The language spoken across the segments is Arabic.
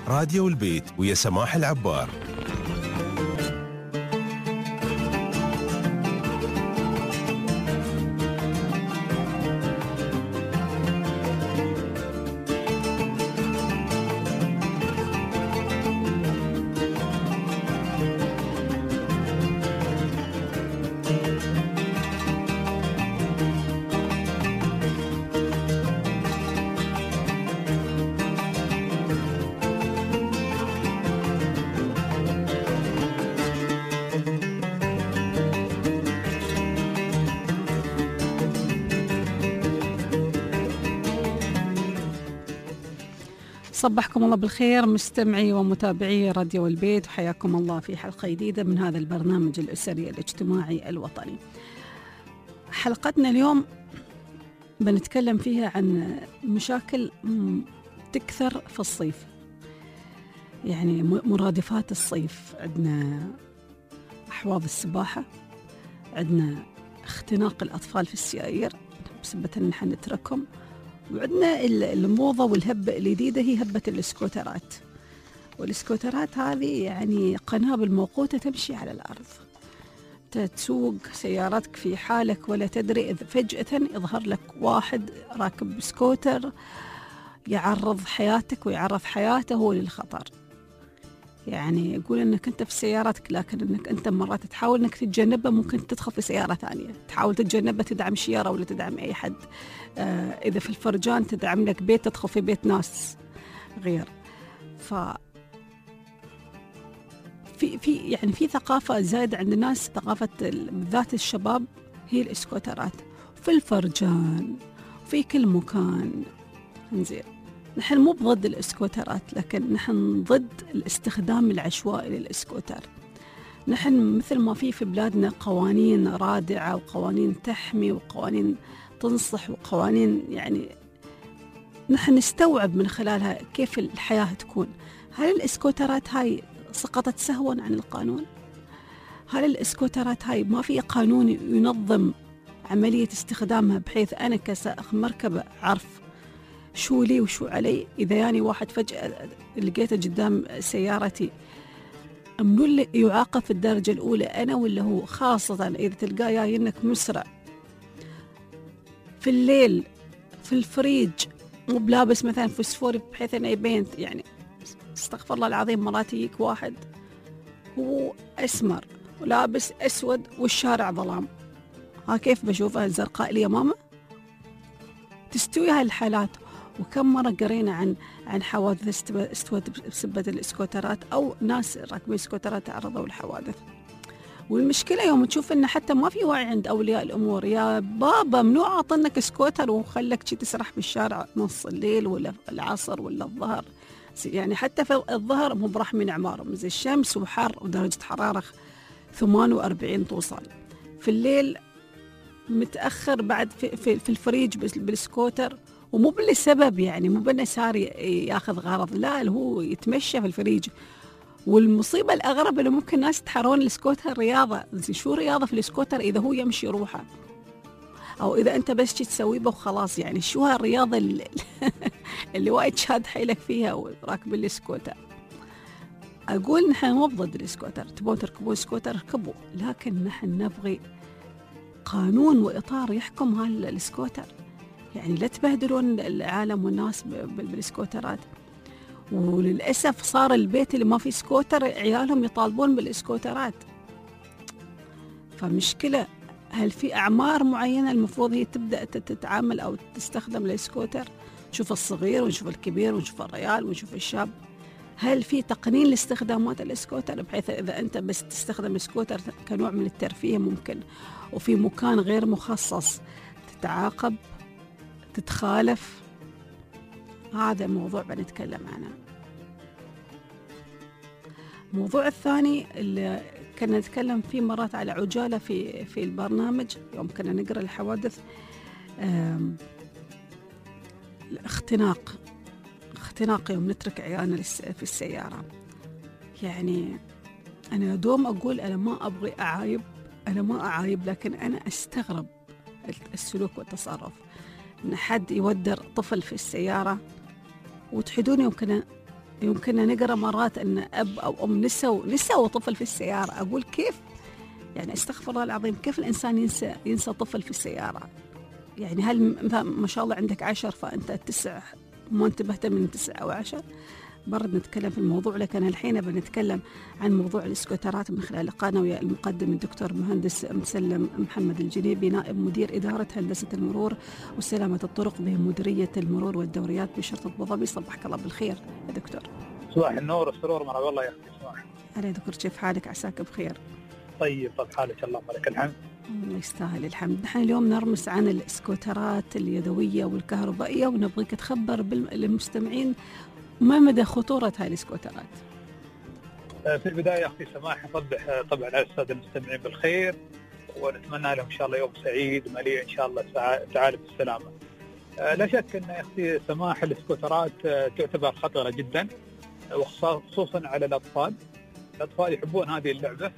راديو البيت ويا سماح العبار. صبحكم الله بالخير مستمعي ومتابعي راديو البيت، وحياكم الله في حلقة جديدة من هذا البرنامج الأسري الاجتماعي الوطني. حلقتنا اليوم بنتكلم فيها عن مشاكل تكثر في الصيف، يعني مرادفات الصيف. عندنا أحواض السباحة، عندنا اختناق الأطفال في السيايير بسبب أن نحن نتركهم، وعندنا الموضة والهبة الجديدة هي هبة الاسكوترات. والاسكوترات هذه يعني قنابل موقوتة تمشي على الأرض، تسوق سيارتك في حالك ولا تدري، إذ فجأة يظهر لك واحد راكب سكوتر يعرض حياتك ويعرض حياته للخطر. يعني يقول أنك أنت في سيارتك، لكن أنك أنت مرات تحاول أنك تتجنبه، ممكن تدخل في سيارة ثانية، تحاول تتجنبه، تدعم شيارة ولا تدعم أي حد. إذا في الفرجان تدعم لك بيت، تدخل في بيت ناس غير. في ثقافة زايدة عند الناس، ثقافة بالذات الشباب، هي الاسكوترات في الفرجان في كل مكان. نزين، نحن مو ضد الاسكوترات، لكن نحن ضد الاستخدام العشوائي للاسكوتر. نحن مثل ما في بلادنا قوانين رادعة وقوانين تحمي وقوانين تنصح وقوانين يعني نحن نستوعب من خلالها كيف الحياة تكون. هل الاسكوترات هاي سقطت سهوا عن القانون؟ هل الاسكوترات هاي ما في قانون ينظم عملية استخدامها، بحيث أنا كسائق مركبة أعرف شو لي وشو علي؟ إذا يعني واحد فجأة لقيته قدام سيارتي، منو اللي يعاقب في الدرجة الأولى، أنا ولا هو؟ خاصة إذا تلقاه جاي إنك مسرع في الليل في الفريج، مو بلابس مثلا فوسفوري بحيث أنه يبين. يعني استغفر الله العظيم، مرات يجيك واحد هو أسمر ولابس أسود والشارع ظلام، ها كيف بشوفها الزرقاء لي ماما؟ تستوي هاي الحالات. وكم مرة قرينا عن حوادث استوت بسبة الاسكوترات، أو ناس راكبين اسكوترات تعرضوا لحوادث. والمشكلة يوم تشوف إن حتى ما في وعي عند أولياء الأمور، يا بابا منو عاطنك سكوتر وخلك شي تسرح بالشارع نص الليل ولا العصر ولا الظهر؟ يعني حتى في الظهر مو برحمين عمارهم، زي الشمس وحر ودرجة حرارة 48 توصل. في الليل متأخر بعد في الفريج بالسكوتر، ومو بالسبب يعني مو بأنه صار ياخذ غرض، لا هو يتمشى في الفريج. والمصيبة الأغرب إنه ممكن ناس يتحرون السكوتر رياضة. شو رياضة في السكوتر إذا هو يمشي روحه، أو إذا أنت بس تسوي به وخلاص؟ يعني شو هالرياضة اللي وايد شاد حيلك فيها وراكب السكوتر؟ أقول نحن مو ضد السكوتر، تبون تركبون سكوتر اركبوا، لكن نحن نبغي قانون وإطار يحكم هالسكوتر. يعني لا تبهدلون العالم والناس بالسكوترات. وللأسف صار البيت اللي ما في سكوتر عيالهم يطالبون بالسكوترات. فمشكلة، هل في أعمار معينة المفروض هي تبدأ تتعامل أو تستخدم السكوتر؟ نشوف الصغير ونشوف الكبير ونشوف الريال ونشوف الشاب. هل في تقنين لاستخدامات السكوتر، بحيث إذا أنت بس تستخدم السكوتر كنوع من الترفيه ممكن، وفي مكان غير مخصص تتعاقب، تتخالف؟ هذا موضوع بنتكلم عنه. الموضوع الثاني اللي كنا نتكلم فيه مرات على عجالة في البرنامج يوم كنا نقرأ الحوادث، الاختناق يوم نترك عيالنا في السيارة. يعني أنا دوم أقول أنا ما أبغي أعايب، لكن أنا أستغرب السلوك والتصرف. إن حد يودر طفل في السيارة، وتحدون يمكن يمكن نقرأ مرات أن أب أو أم نسوا طفل في السيارة. أقول كيف؟ يعني استغفر الله العظيم، كيف الإنسان ينسى طفل في السيارة؟ يعني هل ما شاء الله عندك 10 فأنت 9 مو انتبهت من 9 أو 10؟ برد نتكلم في الموضوع، لكن الحين بنتكلم عن موضوع الإسكوترات من خلال لقاءنا ويا المقدم الدكتور مهندس مسلم محمد الجنيبي، نائب مدير إدارة هندسة المرور وسلامة الطرق بمديرية المرور والدوريات بشرطة أبو ظبي. صبحك الله بالخير يا دكتور. صباح النور والسرور، مرحبا والله يا أخي صباح. أهلا يا دكتور، كيف حالك؟ عساك بخير. طيب حالك، اللهم لك الحمد. الله يستاهل الحمد. نحن اليوم نرمس عن الإسكوترات اليدوية والكهربائية، ونبغيك تخبر للمستمعين ما مدى خطورة هاي الإسكوترات. في البداية أختي سماح نصبح طبعا على السادة المستمعين بالخير، ونتمنى لهم إن شاء الله يوم سعيد مليء إن شاء الله تعالى بالسلامة. لا شك أن أختي سماح الإسكوترات تعتبر خطرة جدا، وخصوصا على الأطفال. الأطفال يحبون هذه اللعبة،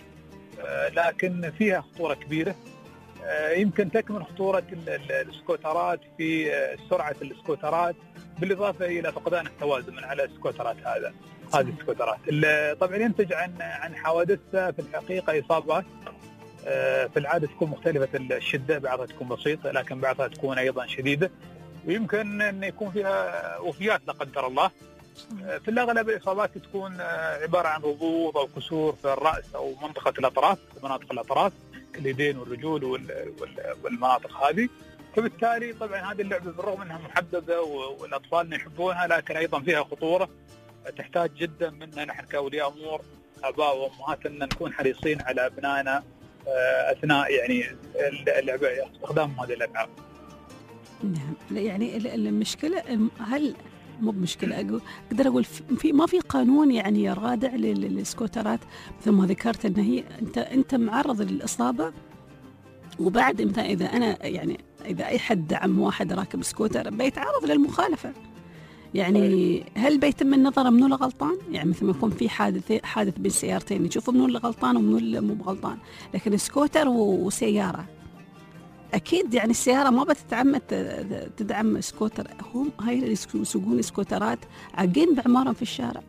لكن فيها خطورة كبيرة. يمكن تكمن خطورة الإسكوترات في سرعة الإسكوترات، بالإضافة إلى فقدان التوازن من على الإسكوترات هذه الإسكوترات. طبعا ينتج عن حوادثها في الحقيقة إصابات في العادة تكون مختلفة الشدة، بعضها تكون بسيطة لكن بعضها تكون أيضا شديدة، ويمكن أن يكون فيها وفيات لا قدر الله. في الأغلب الإصابات تكون عبارة عن رضوض أو كسور في الرأس أو منطقة الأطراف، مناطق الأطراف اليدين والرجول والمناطق هذه. فبالتالي طبعا هذه اللعبة بالرغم أنها محببة والأطفال يحبونها، لكن أيضا فيها خطورة. تحتاج جدا منا نحن كأولياء أمور، آباء وأمهات، أن نكون حريصين على أبنائنا أثناء يعني اللعبة، استخدام هذه الألعاب. نعم، يعني المشكلة هل مو بمشكلة، أقدر أقول ما في قانون يعني يرادع للإسكوترات، مثل ما ذكرت أن هي أنت معرض للإصابة، وبعد مثلا إذا أي حد دعم واحد راكب سكوتر بيتعرض للمخالفة. يعني هل بيتم النظر منو اللي غلطان؟ يعني مثل ما يكون في حادث بين سيارتين يشوفوا منو اللي غلطان ومنو اللي مو بغلطان، لكن سكوتر وسيارة أكيد يعني السيارة ما بتتعمد تدعم سكوتر. هم هاي اللي يسوقون سكوترات عاقين بعمارهم في الشارع.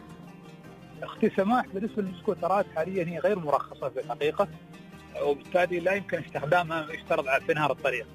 أختي سماح، بالنسبة للسكوترات حاليا هي غير مرخصة في الحقيقة، وبالتالي لا يمكن استخدامها، يشترط في نهار الطريق،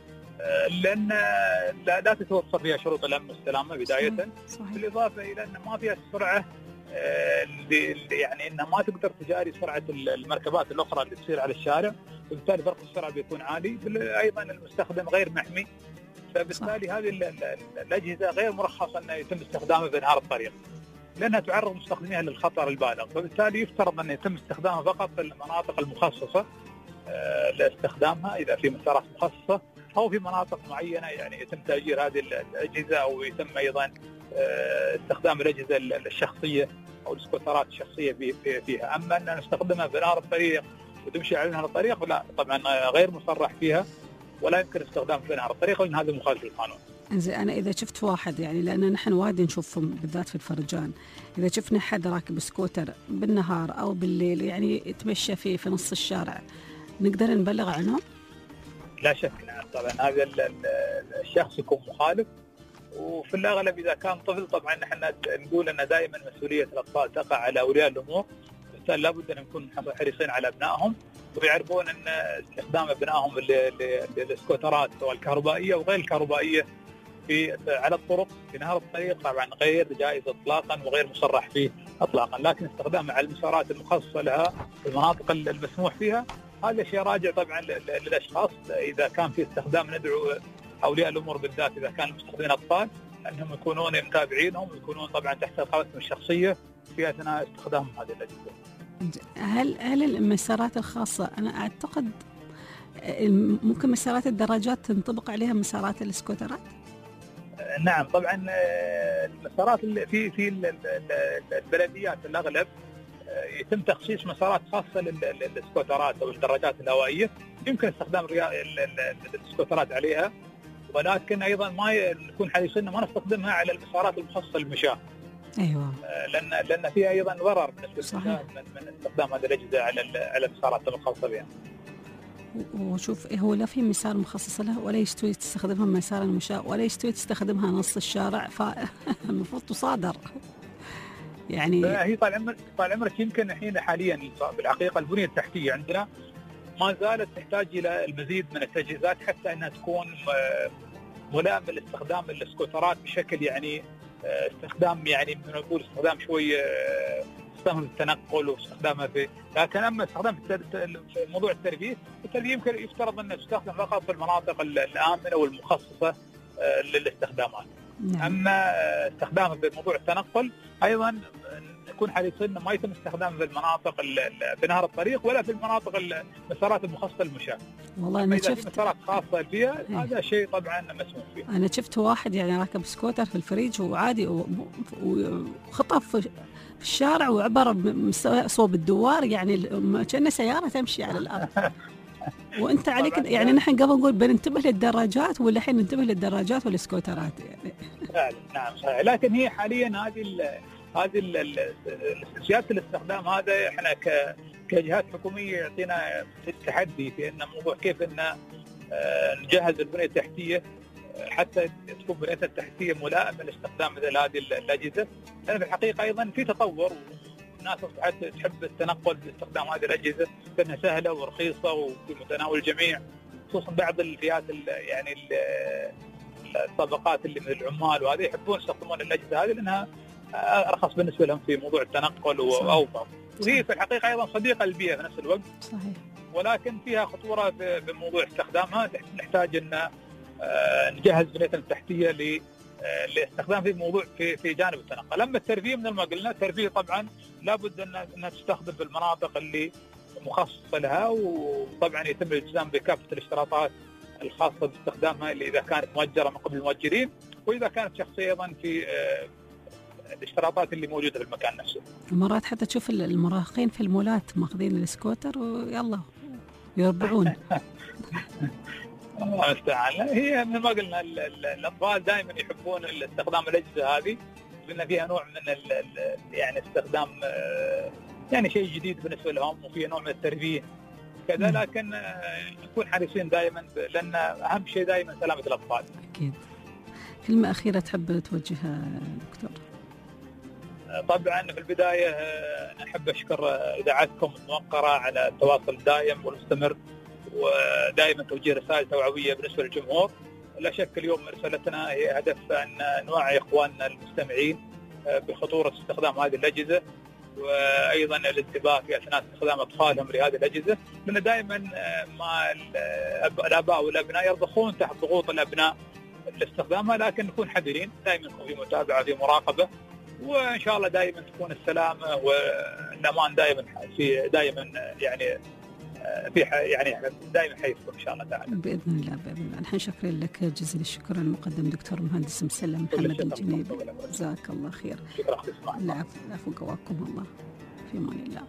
لأن لا تتوفر فيها شروط الأمن والسلامة بداية. صحيح. بالإضافة إلى أن ما فيها السرعة، يعني أنها ما تقدر تجاري سرعة المركبات الأخرى اللي تصير على الشارع، وبالتالي فرق السرعة بيكون عالي. أيضا المستخدم غير محمي، فبالتالي هذه الأجهزة غير مرخصة أن يتم استخدامها في نهار الطريق، لأنها تعرض مستخدميها للخطر البالغ. فبالتالي يفترض أن يتم استخدامها فقط في المناطق المخصصة لاستخدامها، إذا في مسارات مخصصة أو في مناطق معينة يعني يتم تأجير هذه الأجهزة، أو يتم أيضا استخدام الأجهزة الشخصية أو السكوترات الشخصية فيها. أما أن نستخدمها في نهار الطريق وتمشي على نهر الطريق، لا طبعا غير مصرح فيها، ولا يمكن استخدام في نهر الطريق، لأن هذا مخالف للقانون. إنزين، أنا إذا شفت واحد، يعني لأن نحن وايد نشوفهم بالذات في الفرجان، إذا شفنا حد راكب سكوتر بالنهار أو بالليل يعني يتمشى في نص الشارع، نقدر نبلغ عنه؟ لا شك، نعم طبعا هذا الشخص يكون مخالف. وفي الأغلب إذا كان طفل، طبعا نحن نقول أن دائما مسؤولية الأطفال تقع على أولياء الأمور، بالتالي لابد أن نكون حريصين على أبنائهم، ويعرفون أن استخدام أبنائهم للسكوترات سواء الكهربائية وغير الكهربائية على الطرق في نهار الطريق طبعا غير جائز إطلاقا وغير مصرح فيه إطلاقا، لكن استخدامها على المسارات المخصصة لها في المناطق المسموح فيها هذا شيء راجع طبعا للأشخاص. إذا كان في استخدام، ندعو أولياء الأمور بالذات إذا كان المستخدمين أطفال أنهم يكونون متابعينهم، ويكونون طبعا تحت رقابتهم الشخصية في أثناء استخدامهم هذه الأجهزة. هل المسارات الخاصة، أنا أعتقد ممكن مسارات الدراجات تنطبق عليها مسارات السكوترات؟ نعم طبعا المسارات في البلديات الأغلب يتم تخصيص مسارات خاصة للسكوترات أو الدراجات الهوائية، يمكن استخدام السكوترات عليها، ولكن أيضا ما نكون حريصين ما نستخدمها على المسارات المخصصة للمشاة. أيوة. لأن فيها أيضا ضرر بالنسبة من استخدام هذه الأجهزة على المسارات المخصصة بها. وشوف، هو لا في مسار مخصص له، ولا يستوي تستخدمها مسار المشاة، ولا يستوي تستخدمها نص الشارع، فالمفروض تصادر. يعني هي طال عمرك يمكن الحين حاليا بالحقيقه البنيه التحتيه عندنا ما زالت تحتاج الى المزيد من التجهيزات حتى انها تكون ملائمه لاستخدام السكوترات بشكل يعني استخدام يعني نقول استخدام شوي استخدام التنقل واستخدامها في، لكن اما استخدام في موضوع الترفيه يمكن يفترض انه تستخدم فقط في المناطق الامنه والمخصصه للاستخدامات. نعم. اما استخدامه في موضوع التنقل ايضا نكون حريصين ما يتم استخدامه في المناطق في نهر الطريق ولا في المناطق المسارات المخصصة للمشاة. والله أنا شفت شفت مسارات خاصة فيها هذا شيء طبعا مسموح فيه. أنا شفت واحد يعني راكب سكوتر في الفريج وعادي وخطف في الشارع وعبر صوب الدوار يعني كأنه سيارة تمشي على الأرض. وأنت عليك يعني نحن قبل نقول بننتبه للدراجات ولا الحين ننتبه للدراجات والسكوترات يعني. نعم صحيح. لكن هي حاليا هذه سياسة الاستخدام هذا احنا كجهات حكومية يعطينا التحدي في ان موضوع كيف ان نجهز البنية التحتية حتى تكون البنية التحتية ملائمة لاستخدام مثل هذه الأجهزة. لأن في الحقيقة أيضا في تطور والناس أصبحت تحب التنقل باستخدام هذه الأجهزة لأنها سهلة ورخيصة وفي متناول الجميع، خصوصا بعض الفئات يعني الطبقات اللي من العمال وهذه يحبون يستخدمون الأجهزة هذه لأنها أرخص بالنسبة لهم في موضوع التنقل وأوفر، وهي في الحقيقة أيضا صديقة للبيئة في نفس الوقت. صحيح. ولكن فيها خطورة بموضوع استخدامها، نحتاج أن نجهز بنية التحتية لاستخدام في موضوع في جانب التنقل. أما الترفيه من ما قلنا الترفيه طبعا لابد أنها تستخدم في المناطق اللي مخصصة لها، وطبعا يتم الالتزام بكافة الاشتراطات الخاصة باستخدامها اللي إذا كانت مؤجرة من قبل المؤجرين، وإذا كانت شخصية أيضا في الاشتراطات اللي موجودة في المكان نفسه. مرات حتى تشوف المراهقين في المولات ماخذين السكوتر ويلا يربعون. الله المستعان. هي مثل ما قلنا الأطفال دائما يحبون استخدام الأجهزة هذه لأن فيها نوع من يعني استخدام يعني شيء جديد بالنسبة لهم وفيها نوع من الترفيه كذا، لكن نكون حريصين دائما لأن أهم شيء دائما سلامة الأطفال. أكيد. كلمة أخيرة تحب توجهها دكتور؟ طبعا في البداية أحب أشكر إذاعتكم الموقرة على التواصل الدائم والمستمر ودائما توجيه رسائل توعوية بالنسبة للجمهور. لا شك اليوم رسالتنا هي هدف أن نوعي إخواننا المستمعين بخطورة استخدام هذه الأجهزة، وأيضا الانتباه في أثناء استخدام أطفالهم لهذه الأجهزة، لأن دائما ما الآباء والأبناء يرضخون تحت ضغوط الأبناء لاستخدامها، لكن نكون حذرين دائما، نكون في متابعة في مراقبة، وإن شاء الله دائما تكون السلامة والأمان دائما يعني في يعني دائما حيثكم إن شاء الله تعالى. بإذن الله بإذن الله. نحن شكرا لك جزيل الشكر المقدم دكتور مهندس مسلم محمد الجنيبي، جزاك الله خير. شكرا. العفو قواكم الله، في امان الله.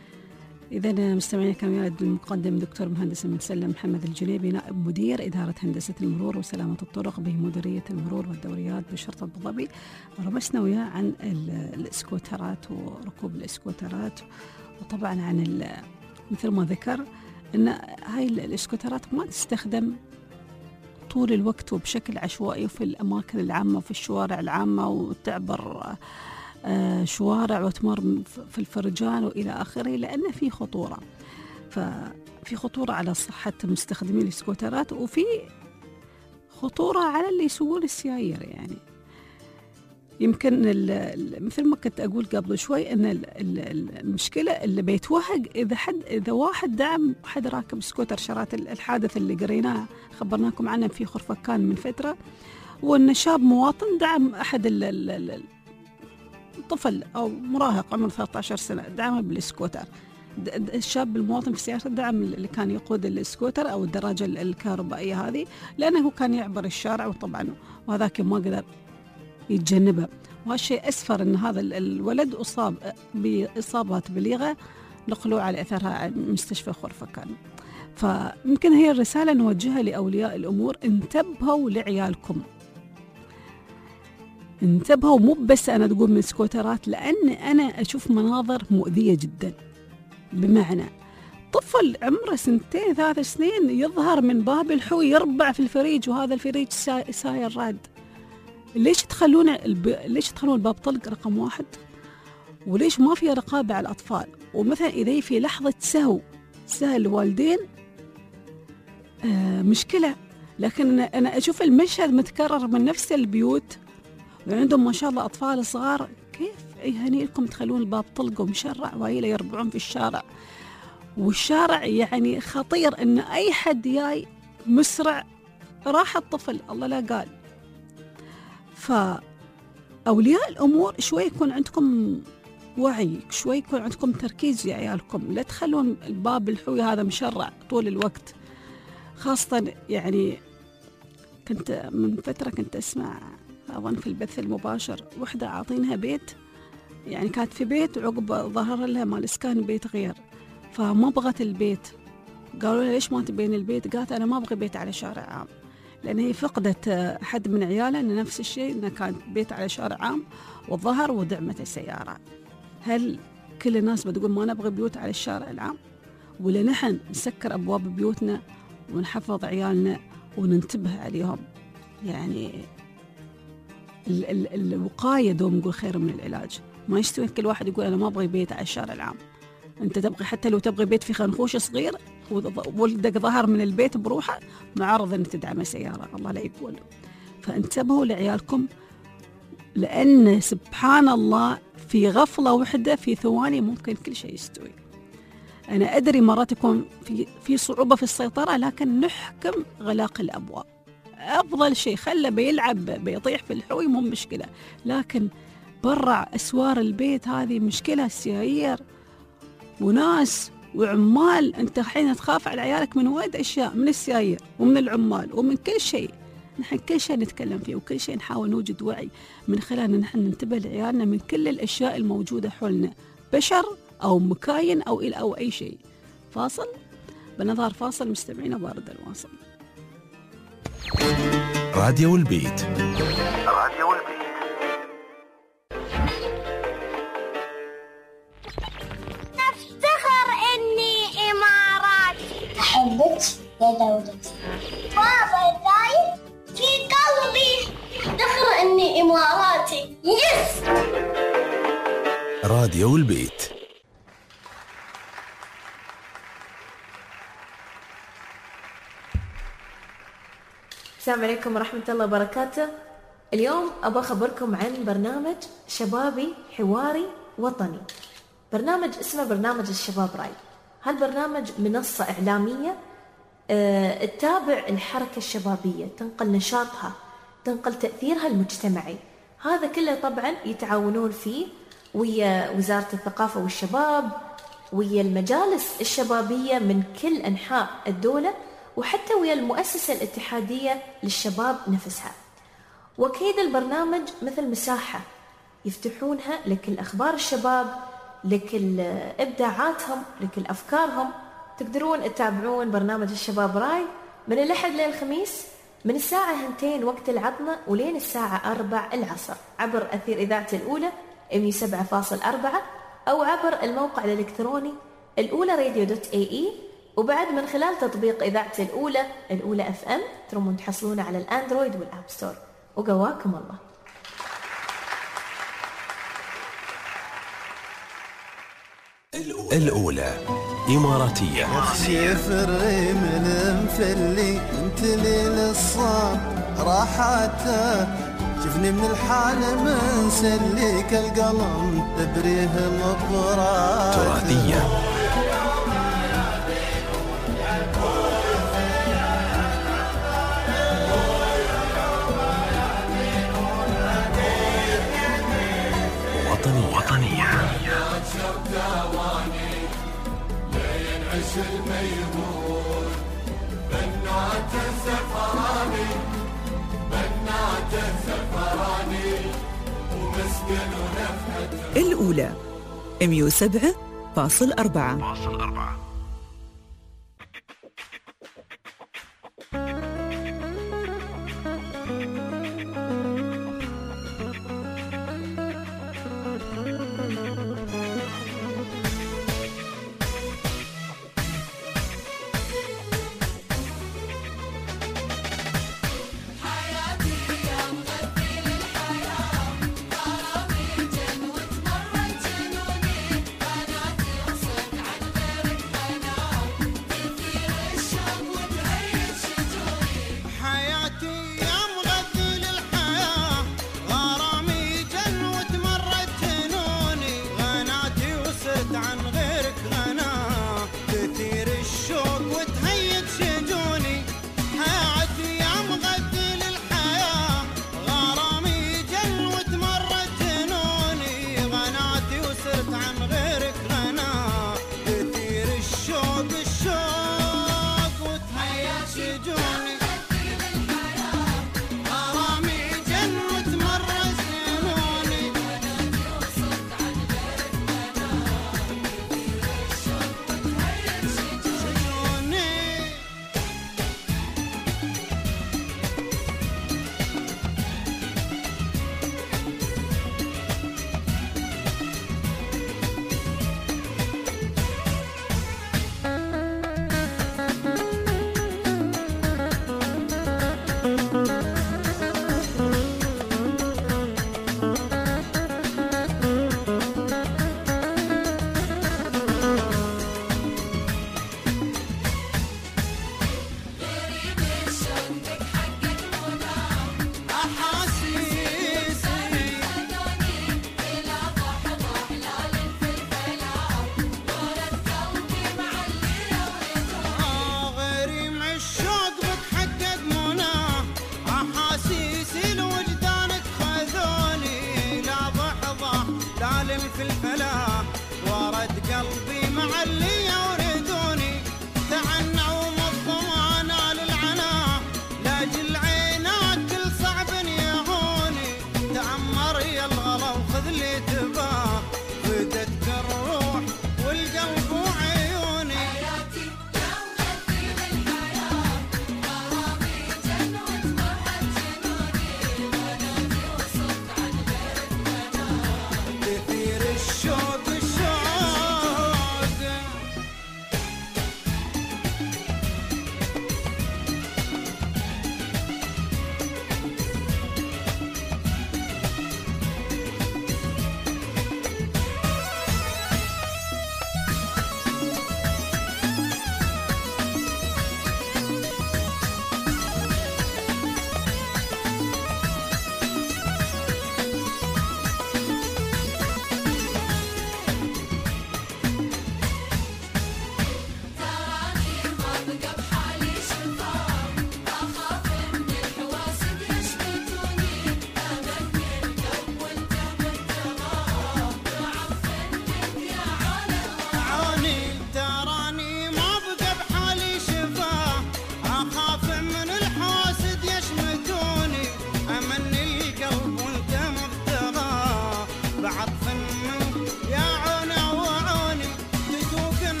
إذا مستمعينا كان المقدم دكتور مهندس مسلم محمد الجنيبي نائب مدير إدارة هندسة المرور وسلامة الطرق بمديرية المرور والدوريات بشرطة أبو ظبي. رمسنا وياه عن الإسكوترات وركوب الإسكوترات، وطبعا عن مثل ما ذكر أن هاي الإسكوترات ما تستخدم طول الوقت وبشكل عشوائي في الأماكن العامة وفي الشوارع العامة، وتعبر شوارع وتمر في الفرجان وإلى آخره، لأن في خطورة. ففي خطورة على صحة مستخدمي الإسكوترات، وفي خطورة على اللي يسوون السيايير. يعني يمكن مثل ما كنت أقول قبل شوي أن المشكلة اللي بيتوهق إذا واحد دعم حد راكب سكوتر. شرات الحادث اللي قريناه خبرناكم عنه في خرفكان من فترة، وأن شاب مواطن دعم أحد طفل أو مراهق عمره 13 سنة دعمه بالسكوتر. الشاب المواطن في السيارة دعم اللي كان يقود السكوتر أو الدراجة الكهربائية هذه، لأنه كان يعبر الشارع وطبعا وهذاك ما قدر يتجنبها. وهالشيء أسفر أن هذا الولد أصاب بإصابات بليغة، نقلوه على أثرها عن مستشفى خرفكان. فيمكن هي الرسالة نوجهها لأولياء الأمور: انتبهوا لعيالكم، انتبهوا. مو بس أنا تقول من سكوترات، لأن أنا أشوف مناظر مؤذية جدا. بمعنى طفل عمره 2-3 سنين يظهر من باب الحوي يربع في الفريج، وهذا الفريج ساير راد. ليش تخلون الباب طلق؟ رقم 1. وليش ما في رقابة على الأطفال؟ ومثلا إذا في لحظة سهو الوالدين مشكلة. لكن أنا أشوف المشهد متكرر من نفس البيوت وعندهم ما شاء الله أطفال صغار، كيف يهنيكم تخلون الباب طلق ومشرع وهيلا يربعون في الشارع، والشارع يعني خطير إن أي حد جاي مسرع راح الطفل الله لا قال. فأولياء الأمور شوي يكون عندكم وعي، شوي يكون عندكم تركيز يا عيالكم، لا تخلون الباب الحوي هذا مشرع طول الوقت. خاصة يعني كنت من فترة كنت أسمع أظن في البث المباشر وحدة عاطينها بيت، يعني كانت في بيت وعقب ظهر لها مال إسكان بيت غير، فما بغت البيت. قالوا لها ليش ما تبين البيت؟ قالت أنا ما أبغي بيت على شارع عام، لأن هي فقدت حد من عيالها إن نفس الشيء، إنه كان بيت على شارع عام والظهر ودعمت السيارة. هل كل الناس بتقول ما نبغي بيوت على الشارع العام؟ ولا نحن نسكر أبواب بيوتنا ونحفظ عيالنا وننتبه عليهم؟ يعني الوقاية دوم نقول خير من العلاج. ما يستوي كل واحد يقول أنا ما أبغي بيت على الشارع العام. أنت تبغي حتى لو تبغي بيت في خنخوش صغير وولدك ظهر من البيت بروحه معرض أن تدعم سيارة، الله لا يقول. فانتبهوا لعيالكم، لأن سبحان الله في غفلة وحدة في ثواني ممكن كل شيء يستوي. أنا أدري مرات يكون في صعوبة في السيطرة، لكن نحكم غلاق الأبواب أفضل شيء. خله بيلعب بيطيح في الحوي مو مشكلة، لكن برع أسوار البيت هذه مشكلة. سيايير وناس وعمال، أنت حين تخاف على عيالك من وايد أشياء، من السيايير ومن العمال ومن كل شيء. نحن كل شيء نتكلم فيه وكل شيء نحاول نوجد وعي من خلال نحن ننتبه لعيالنا من كل الأشياء الموجودة حولنا، بشر أو مكاين أو أي شيء. فاصل بنظهر فاصل، مستمعين بارد الواصل. راديو البيت. أفتخر إني إماراتي. أحبك يا دولتي. بابا دايم في قلبي. أفتخر إني إماراتي. يس. راديو البيت. السلام عليكم ورحمة الله وبركاته. اليوم أبغى أخبركم عن برنامج شبابي حواري وطني. برنامج اسمه برنامج الشباب راي. هالبرنامج منصة إعلامية تتابع الحركة الشبابية، تنقل نشاطها، تنقل تأثيرها المجتمعي. هذا كله طبعا يتعاونون فيه ويا وزارة الثقافة والشباب، ويا المجالس الشبابية من كل أنحاء الدولة، وحتى ويا المؤسسة الاتحادية للشباب نفسها. وأكيد البرنامج مثل مساحة يفتحونها لكل أخبار الشباب، لكل إبداعاتهم، لكل أفكارهم. تقدرون تتابعون برنامج الشباب راي من الأحد للخميس من الساعة 2 وقت العطلة ولين الساعة 4 العصر عبر أثير إذاعة الأولى 107.4 أو عبر الموقع الإلكتروني الأولى-radio.ae، وبعد من خلال تطبيق إذاعة الأولى FM ترمون تحصلونه على الأندرويد والآب ستور. وقواكم الله. الأولى إماراتية. اخشي فري من مفلي انت لي للصاب راحته، شفني من الحال منسليك القلم تبريه مبرات تراثية. وطنية. الأولى 107.4.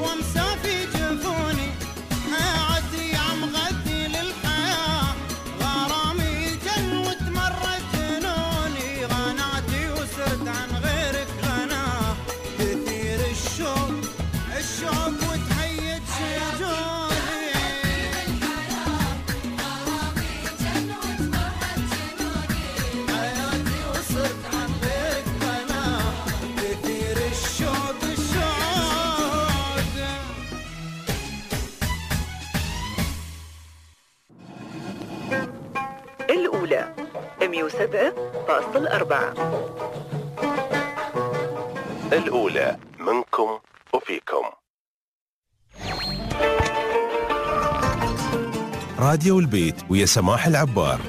وامسافي جفوني عدي عم غدي للحياة غرامي جن وتمرد جنوني غناتي وسرت عن غيرك غناه كثير الشوق وتهيج شجوني حياتي وصرت عن غيرك غناه كثير الشوق الأولى 107.4. الأولى منكم وفيكم. راديو البيت ويا سماح العبار.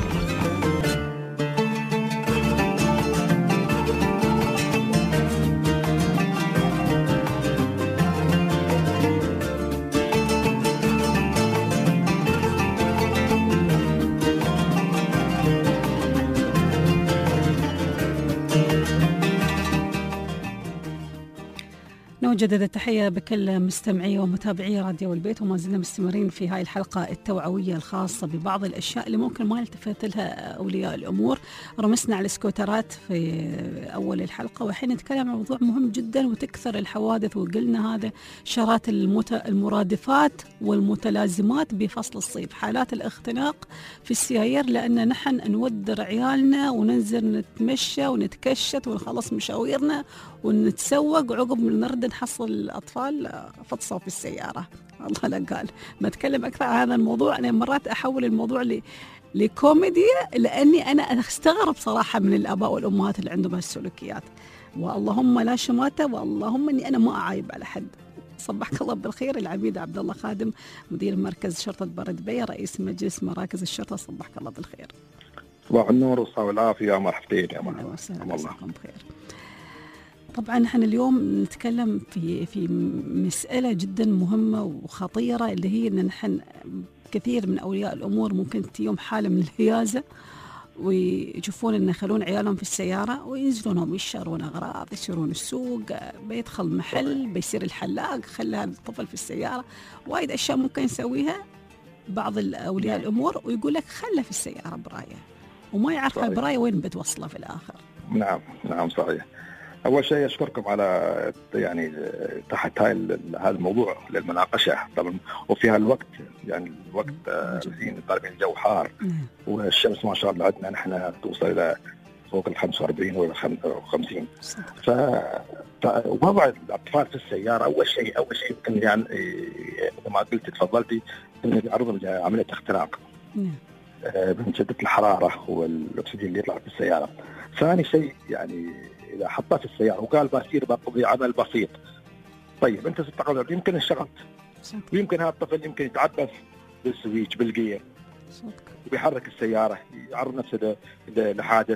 نجدد التحية بكل مستمعي ومتابعي راديو البيت، وما زلنا مستمرين في هاي الحلقة التوعوية الخاصة ببعض الأشياء اللي ممكن ما يلتفت لها أولياء الأمور. رمسنا على السكوترات في أول الحلقة، وحين نتكلم عن موضوع مهم جدا وتكثر الحوادث، وقلنا هذا شرات المرادفات والمتلازمات بفصل الصيف، حالات الاختناق في السيايير، لأن نحن نودر عيالنا وننزل نتمشى ونتكشت ونخلص مشاويرنا ونتسوق، وعقب نرد نحصل الأطفال فطسوا في السيارة. الله لا قال. بتكلم أكثر عن هذا الموضوع. أنا مرات أحول الموضوع لكوميديا، لأني أنا أستغرب صراحة من الآباء والأمهات اللي عندهم هالسلوكيات. واللهم لا شماتة، واللهم أني أنا ما أعايب على حد. صبحك الله بالخير العميد عبد الله خادم، مدير مركز شرطة برد بي، رئيس مجلس مراكز الشرطة. صبحك الله بالخير. صباح النور والصحة والعافية، مرحبتين يا مرحبا. الله بخير. طبعا نحن اليوم نتكلم في مسألة جدا مهمة وخطيرة، اللي هي ان نحن كثير من اولياء الامور ممكن تيوم حالة من الهيازة، ويشوفون ان يخلون عيالهم في السيارة وينزلونهم يشترون اغراض، يسيرون السوق، بيدخل محل بيصير الحلاق، خلى الطفل في السيارة. وايد اشياء ممكن يسويها بعض اولياء الامور، ويقول لك خله في السيارة براية، وما يعرف براية وين بتوصله في الاخر. نعم صحيح. أول شيء أشكركم على يعني تحت هذا الموضوع للمناقشة طبعا، وفي هالوقت يعني الوقت زين، طالبين الجو حار والشمس ما شاء الله عندنا نحن توصل إلى فوق ال 45 ولا 50. ووضع الأطفال في السيارة أول شيء يمكن يعني مثل ما قلت تفضلتي إنه بيعرضهم لعملية اختناق من شدة الحرارة والأكسجين اللي يطلع في السيارة. ثاني شيء يعني إذا حطها في السيارة وقال بصير بقضي عمل بسيط، طيب أنت ستقدر يمكن انشغلت، ويمكن هذا الطفل يمكن يتعبث بالسويتش بالجير وبيحرك السيارة، يعرض نفسه لحادث.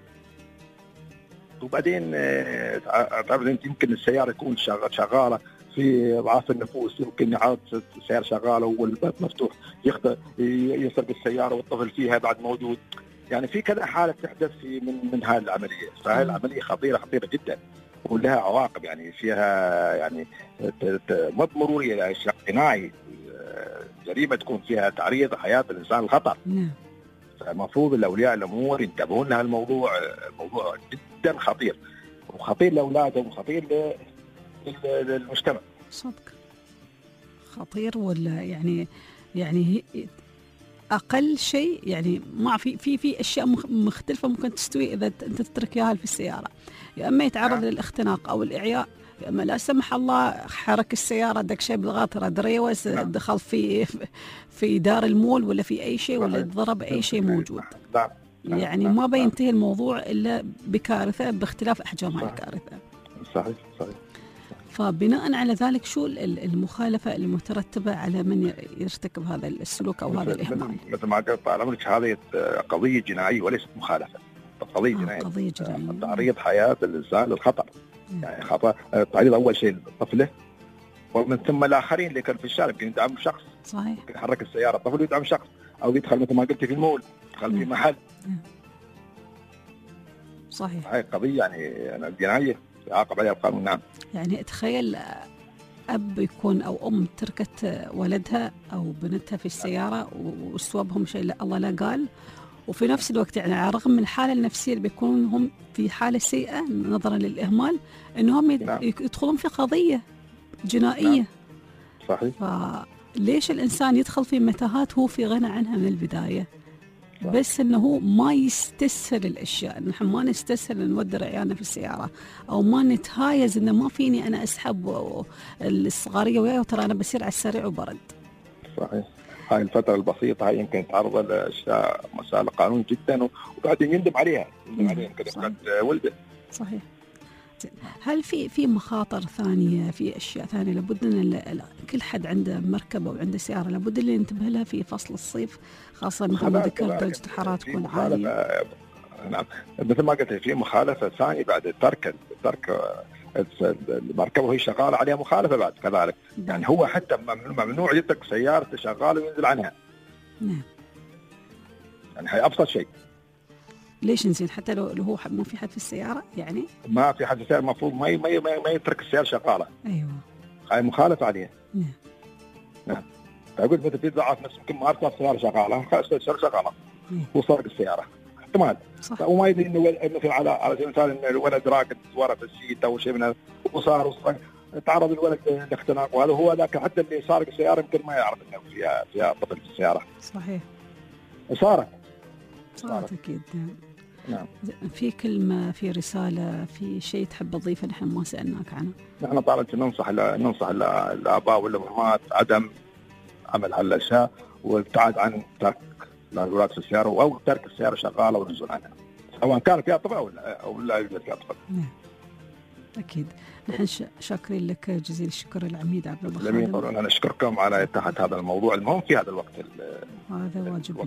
وبعدين أنت يمكن السيارة يكون شغالة في ضعاف النفوس، يمكن يعرض السيارة شغالة والباب مفتوح يسرق السيارة والطفل فيها بعد موجود. يعني في كذا حالة تحدث من هذه العملية، فهذه العملية خطيرة جدا ولها عواقب، يعني فيها يعني مرورية إشراق جنائي، جريمة تكون فيها تعريض حياة الإنسان للخطر. فالمفروض الأولياء الأمور ينتبهون لها الموضوع جدا خطير، وخطير لأولادهم وخطير للمجتمع. صدق خطير، ولا يعني أقل شيء يعني ما في أشياء مختلفة ممكن تستوي إذا أنت تترك ياها في السيارة، يا إما يتعرض للاختناق أو الإعياء، يا إما لا سمح الله حرك السيارة دك شيء بالغاطرة دريوس دخل في دار المول ولا في أي شيء، ولا ضرب أي شيء موجود. يعني ما بينتهي الموضوع إلا بكارثة باختلاف أحجام هاي الكارثة. صحيح. فبناء على ذلك شو المخالفة المترتبة على من يرتكب هذا السلوك أو هذا الإهمال؟ مثل ما قلت على عمرك هذه قضية جنائية وليست مخالفة، قضية جنائية. تعريض حياة الإنسان للخطر. يعني خطأ تعريض أول شيء طفله، ومن ثم الآخرين اللي كانوا في الشارع، يمكن يدعم شخص. صحيح. يمكن يحرك السيارة طفل يدعم شخص، أو يدخل مثل ما قلت في المول، يدخل في محل. صحيح. هاي قضية يعني جنائية يعاقب عليها القانون. نعم. يعني تخيل أب يكون أو أم تركت ولدها أو بنتها في السيارة وسوابهم شيء لا الله لا قال، وفي نفس الوقت يعني على الرغم من الحالة النفسية اللي بيكونون هم في حالة سيئة نظرا للإهمال، إنهم يدخلون في قضية جنائية. صحيح. فليش الإنسان يدخل في متاهات هو في غنى عنها من البداية؟ بس انه هو ما يستسهل الاشياء، نحن ما نستسهل نودر عيالنا في السياره او ما نتهايز انه ما فيني انا اسحب الصغاريه وياي وترى انا بسير على السريع وبرد. صحيح. هاي الفتره البسيطه هاي يمكن تعرض لاشياء مسائل قانون جدا وبعدين يندم عليها يمكن يفقد ولده. صحيح. هل في مخاطر ثانيه، في اشياء ثانيه لابد ان كل حد عنده مركبه وعنده سياره لابد اللي ينتبه لها في فصل الصيف، خاصه مثل ما ذكرت درجه الحراره تكون عاليه؟ نعم، مثل ما قلت في مخالفه ثانيه بعد ترك المركبه وهي شغاله عليها مخالفه بعد كذلك. يعني هو حتى ممنوع يترك سيارته شغاله وينزل عنها. نعم. يعني هي ابسط شيء. ليش نزين حتى لو هو ما في حد في السيارة؟ يعني ما في حد في السيارة المفروض ما يترك السيارة شغالة. أيوة. هاي مخالفة عليها. نعم. نعم. فأقول مثل في ضعف نفس يمكن ما أرسل السيارة شغالة، خلاص السيارة شغالة. وسرق السيارة. احتمال. وما يدري إنه مثل على سبيل المثال إن الولد راقد ورا في السيت أو شيء من وصار تعرض الولد لاختناق، وهذا هو لكن حتى اللي سارق السيارة يمكن ما يعرف إنه فيها طفل في السيارة. صحيح. صارت أكيد. نعم. في كلمة، في رسالة، في شيء تحب تضيفه نحن ما سألناك عنه؟ نحن طبعا ننصح الآباء والأمهات عدم عمل هالأشياء والابتعاد عن ترك الأولاد في السيارة أو ترك السيارة شغالة والنزول عنها سواء كان فيها طفل أو لا يوجد فيها طفل. نعم. أكيد. نحن شاكرين لك جزيل الشكر العميد عبد الله خادم. جميل. أنا أشكركم على إتاحة هذا الموضوع المهم في هذا الوقت. هذا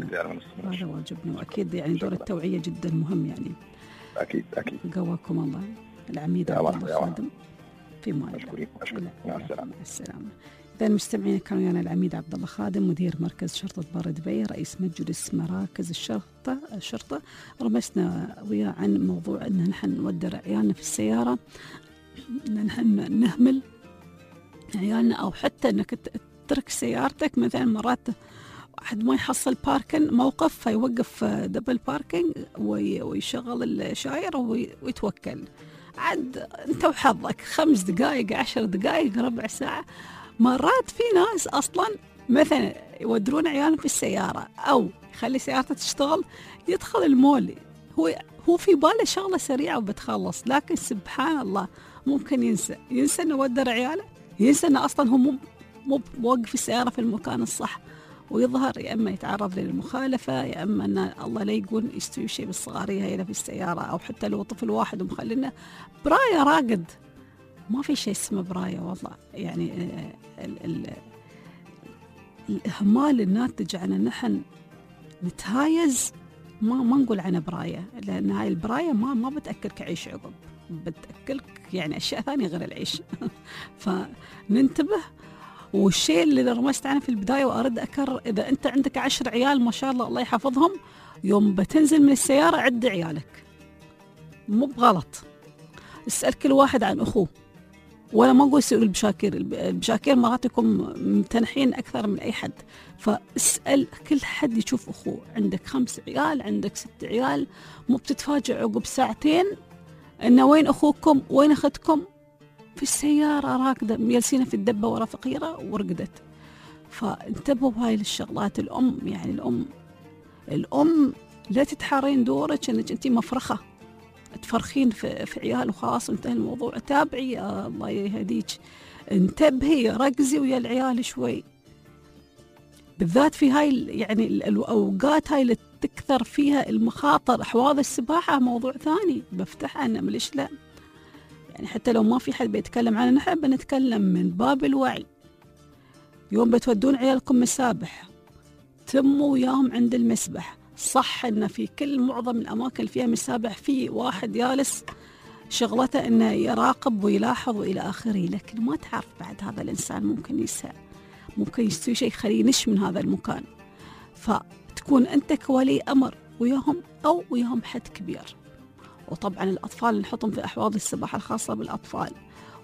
واجبنا وأكيد يعني دور التوعية جدا مهم يعني. أكيد. قواكم الله العميد عبد الله خادم في مال. مشكورين. مع السلامة. إذا مستمعين كانوا ويانا العميد عبد الله خادم مدير مركز شرطة بار دبي رئيس مجلس مراكز الشرطة. رمسنا وياه عن موضوع أن نحن نودر عيالنا في السيارة، أن نحن نهمل عيالنا، أو حتى أنك تترك سيارتك مثلا مرات واحد ما يحصل باركن موقف فيوقف دبل باركينج ويشغل الشاير ويتوكل عاد انت وحظك 5 دقائق 10 دقائق ربع ساعة. مرات في ناس أصلا مثلا يودرون عيالهم في السيارة أو يخلي سيارته تشتغل يدخل المول، هو في باله شغلة سريعة وبتخلص، لكن سبحان الله ممكن ينسى انه ودر عياله، ينسى انه اصلا هو مو موقف السيارة في المكان الصح، ويظهر يا اما يتعرض للمخالفة يا اما ان الله لا يقول يستوي شيء بالصغارية هنا في السيارة، او حتى لو طفل واحد ومخلينا براية راقد. ما في شيء اسمه براية والله، يعني الإهمال الناتج عن نحن نتهايز ما نقول عنه براية، لأن هاي البراية ما بتأكلك عيش عقب، بتأكلك يعني أشياء ثانية غير العيش. فننتبه. والشيء اللي رمزت عنه في البداية وأرد أكرر، إذا أنت عندك 10 عيال ما شاء الله الله يحفظهم، يوم بتنزل من السيارة عد عيالك، مو بغلط، اسأل كل واحد عن أخوه. وأنا ما أقول سؤال البشاكير مرات يكون ممتنحين أكثر من أي حد، فاسأل كل حد يشوف أخوه. عندك 5 عيال، عندك 6 عيال، مو بتتفاجئ عقب ساعتين إنه وين أخوكم وين أختكم في السيارة راكدة ميلسينة في الدبة ورا فقيرة ورقدت. فانتبهوا بهاي الشغلات. الأم يعني الأم لا تتحرين دورك إنك أنت مفرخة تفرخين في عيال وخلاص انتهى الموضوع. تابعي الله يهديك، انتبهي، ركزي ويا العيال شوي، بالذات في هاي يعني الأوقات هاي اللي تكثر فيها المخاطر. حواض السباحة موضوع ثاني بفتح عنه، ليش لا؟ يعني حتى لو ما في حد بيتكلم عنه نحن بنتكلم من باب الوعي. يوم بتودون عيالكم مسابح تموا وياهم عند المسبح، صح إن في معظم الأماكن اللي فيها مسابح في واحد جالس شغلته إنه يراقب ويلاحظ وإلى آخره، لكن ما تعرف بعد هذا الإنسان ممكن يسهى، ممكن يستوي شيء يخليه ينش من هذا المكان. فتكون أنت كولي أمر وياهم أو وياهم حد كبير. وطبعا الأطفال نحطهم في أحواض السباحة الخاصة بالأطفال،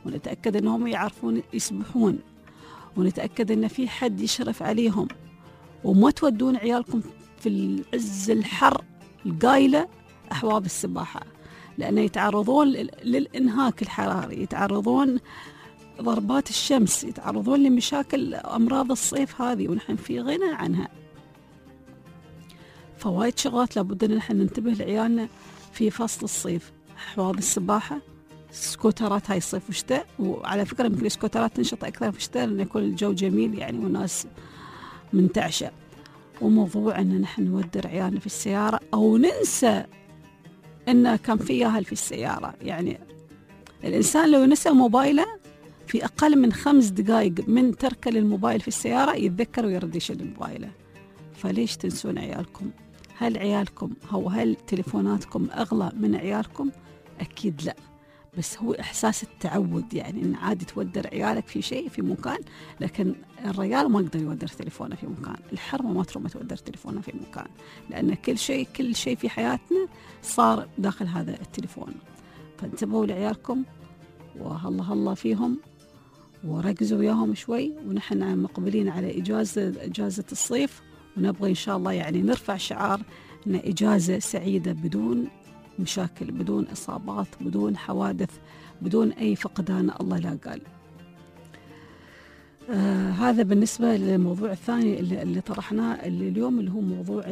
ونتأكد أنهم يعرفون يسبحون، ونتأكد أن في حد يشرف عليهم، وما تودون عيالكم في العز الحر القايلة أحواض السباحة، لأن يتعرضون للإنهاك الحراري، يتعرضون ضربات الشمس، يتعرضون لمشاكل أمراض الصيف هذه ونحن في غنى عنها. فوايد شغلات لابد أن نحن ننتبه لعيالنا في فصل الصيف. أحواض السباحة، سكوترات هاي صيف وشتاء، وعلى فكرة يمكن السكوترات تنشط أكثر في الشتاء لأن يكون الجو جميل يعني والناس منتعشة. وموضوع أن نحن نودر عيالنا في السيارة أو ننسى أن كان في أهل في السيارة. يعني الإنسان لو نسى موبايله في أقل من 5 دقائق من تركه للموبايل في السيارة يتذكر ويرد يشيل موبايله. فليش تنسون عيالكم؟ هل عيالكم أو هل تليفوناتكم أغلى من عيالكم؟ أكيد لا، بس هو إحساس التعود، يعني إن عادي تودر عيالك في شيء في مكان، لكن الرجال ما يقدر يودر تليفونه في مكان، الحرمة ما تروم تودر تليفونه في مكان، لأن كل شيء في حياتنا صار داخل هذا التليفون. فانتبهوا لعيالكم وهلا فيهم وركزوا وياهم شوي. ونحن مقبلين على إجازة الصيف، ونبغى إن شاء الله يعني نرفع شعار إن إجازة سعيدة بدون مشاكل، بدون إصابات، بدون حوادث، بدون أي فقدان الله لا قال. هذا بالنسبة للموضوع الثاني اللي طرحناه اليوم، اللي هو موضوع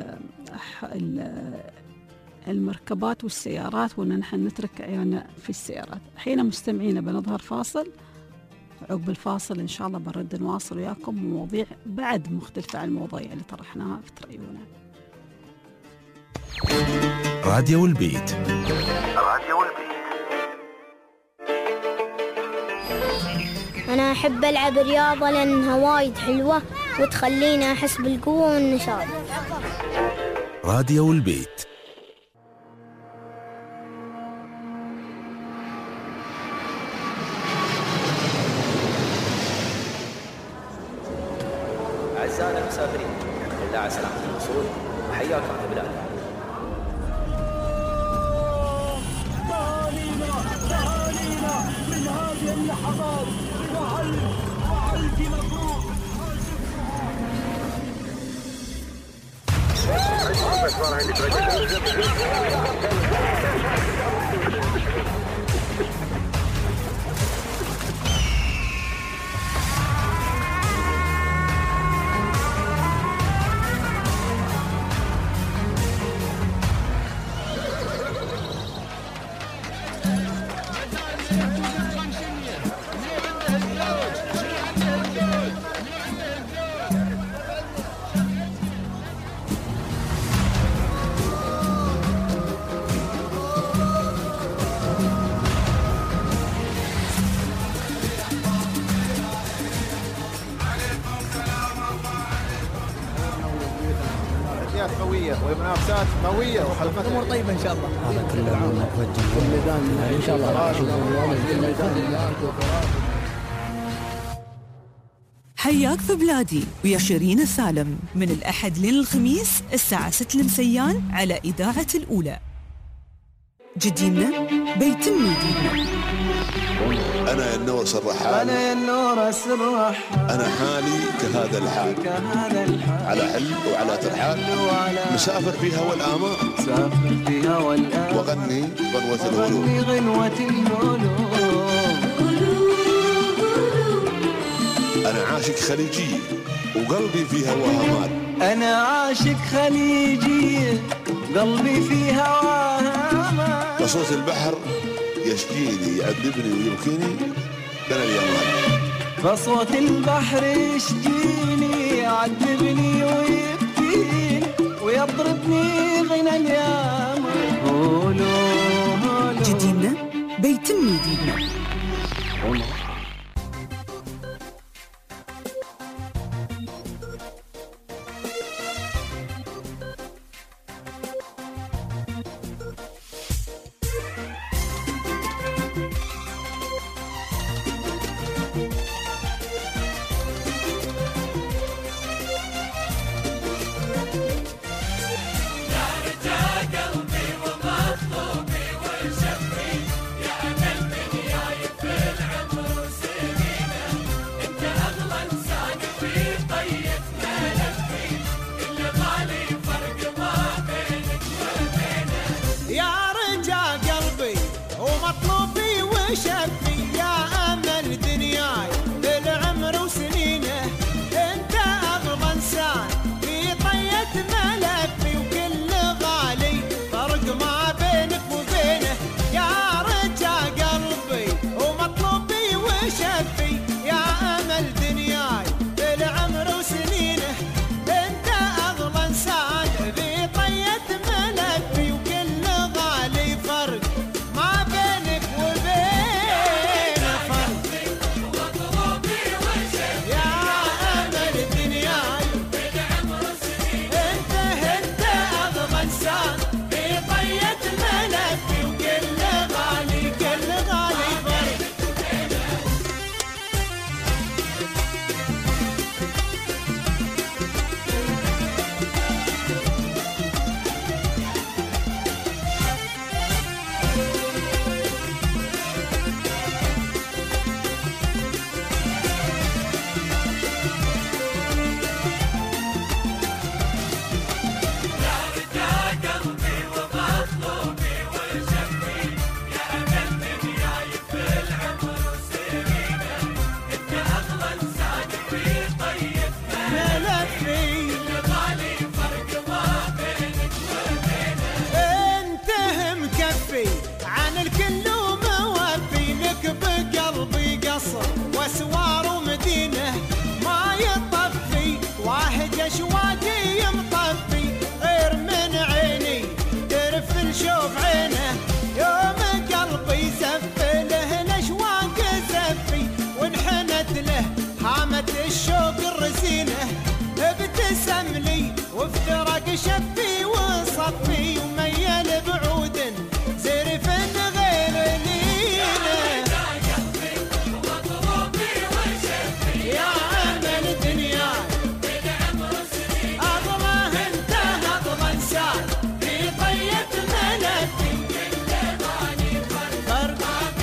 المركبات والسيارات، وأن نحن نترك عيالنا في السيارات. حين مستمعين بنظهر فاصل، عقب الفاصل إن شاء الله برد نواصل وياكم مواضيع بعد مختلفة عن المواضيع اللي طرحناها في ترأيونا. راديو البيت. أنا أحب ألعب رياضة لأنها وايد حلوة وتخليني أحس بالقوة والنشاط. راديو البيت. أعزائنا المسافرين، بالله على سلامة الوصول وحياكم في بلادنا. من هذه اللحظات وألف مبروك. قوية والمنافسات قوية وحلقات الأمور طيبة إن شاء الله. هذا كل العام نتوجه في الميدان إن شاء الله راح نشوفهم اليوم في الميدان. حياك في بلادي ويا شيرين السالم من الأحد للخميس الساعة 6 المسيان على إذاعة الأولى. جديدنا بيتم جديدنا. أنا النور الرحال، أنا النور الرحال، أنا حالي كهذا الحال، على حل وعلى ترحال، مسافر فيها والآمال، وغني غنوة الهلول. أنا عاشق خليجي وقلبي فيها وهمال. أنا عاشق خليجي قلبي فيها وهمال. بصوت البحر يشجيني يعذبني ويبكيني بنا اليمال. بصوت البحر يشجيني يعذبني ويبكيني ويضربني غنى اليمال. هولو جديدنا بيتم جديدنا. قلبي ومطلوبي وشفي يا أمل من جاي في العين. واسوار ومدينه ما يطفي واحد اشواقي مطفي غير من عيني ترف نشوف عينه يوم قلبي سفله الاشواق سفي وانحنت له هامت الشوق الرزينه ابتسم لي وافترق شفي وصفي وميل بعود زرف غير لينه يا امل دنيا اضمه انتهى اضمن سال في طية ملفي فرد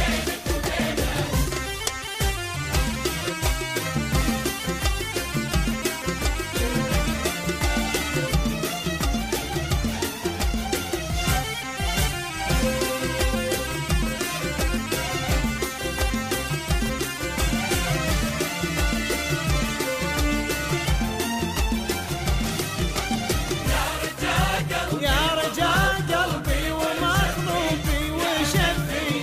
يا رجال قلبي ومطلوبي وشفي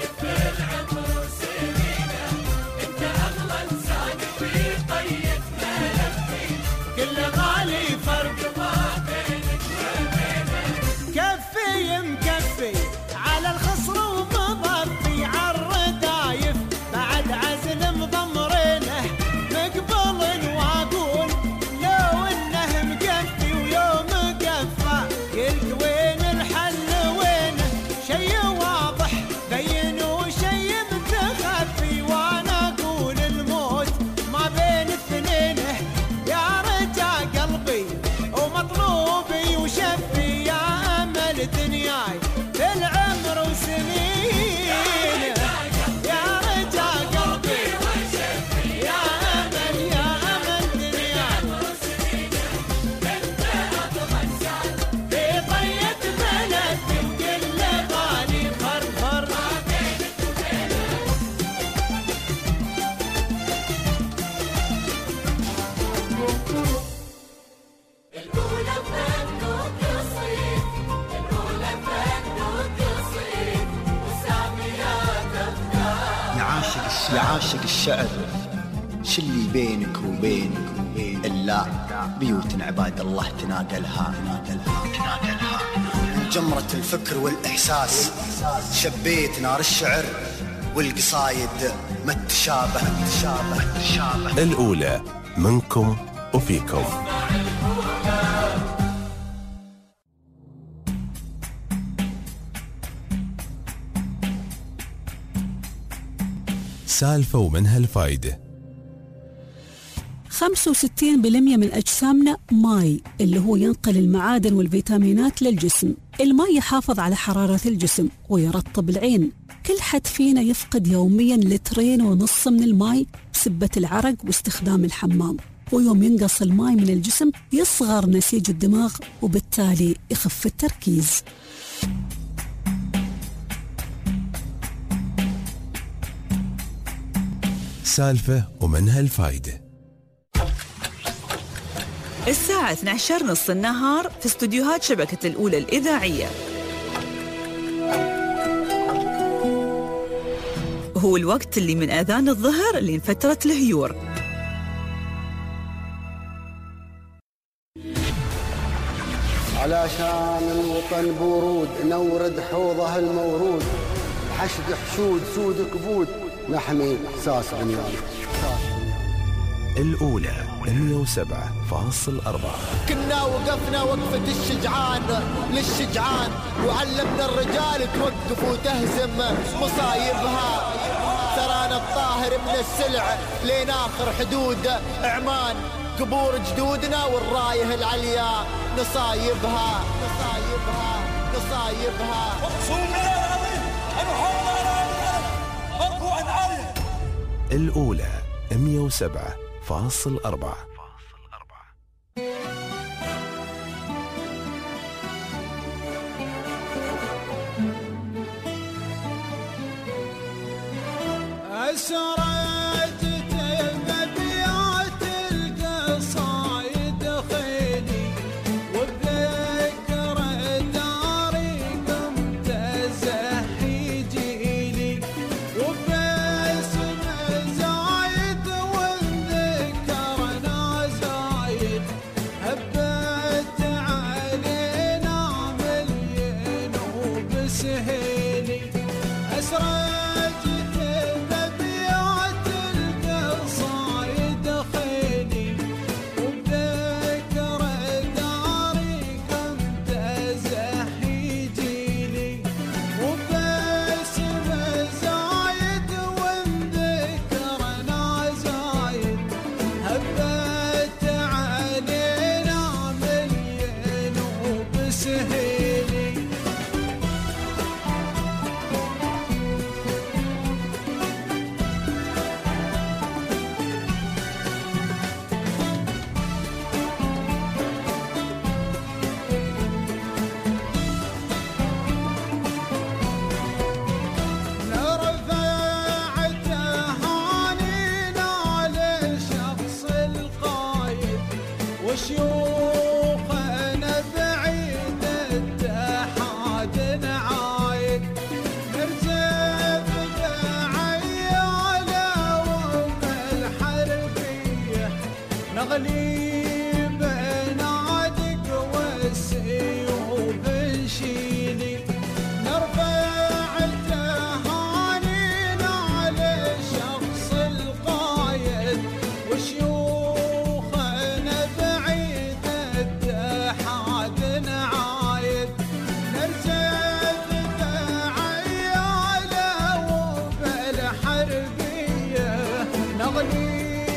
كل غالي فرق ما بينك وبينه كفي مكفي على الخصر ومضفي عالردايف بعد عزل مضمرينه مقبل واقول لو انه مكفي ويوم قفا قلت وين الحل وينه شي واضح بين وشي متخفي وانا اقول الموت ما بين اثنينه يا رجا قلبي ومطلوبي وشفي يا امل دنياي العمر وسنينه يا رجا قلبي يا امل دنياي في طية ملفي وكل غالي فرفر يا عاشق الشعر شلي بينك وبينك إلا بيوت عباد الله تنادلها من جمرة الفكر والإحساس شبيت نار الشعر والقصايد ما تشابه الأولى منكم وفيكم. سالفة ومنها الفايدة. 65% من أجسامنا ماي، اللي هو ينقل المعادن والفيتامينات للجسم. الماء يحافظ على حرارة الجسم ويرطب العين. كل حد فينا يفقد يوميا 2.5 لتر من الماء بسبة العرق واستخدام الحمام، ويوم ينقص الماء من الجسم يصغر نسيج الدماغ وبالتالي يخف التركيز. سالفة ومنها الفايدة. الساعة 12:30 النهار في استوديوهات شبكة الأولى الإذاعية. هو الوقت اللي من آذان الظهر لين فترة الهيور. علشان الوطن بورود نورد حوضه المورود حشد حشود سود كبود نحمي إحساس بنيان. الأولى 107.4. كنا وقفنا وقفة الشجعان للشجعان وعلمنا الرجال توقف وتهزم مصايبها. ترانا الطاهر من السلع لين آخر حدود عمان، قبور جدودنا والرايه العليا نصايبها. الأولى 107.4. أسرت مبيعات القصايد خيلي وبذكر داري قمت أزحي جيلي وباسم زايد نغلي بنادق والسيوف نشيلي نرفع التهانينا على الشخص القايد وشيوخنا بعيد التحاد نعايد نرزق بعياله وبالحربية نغلي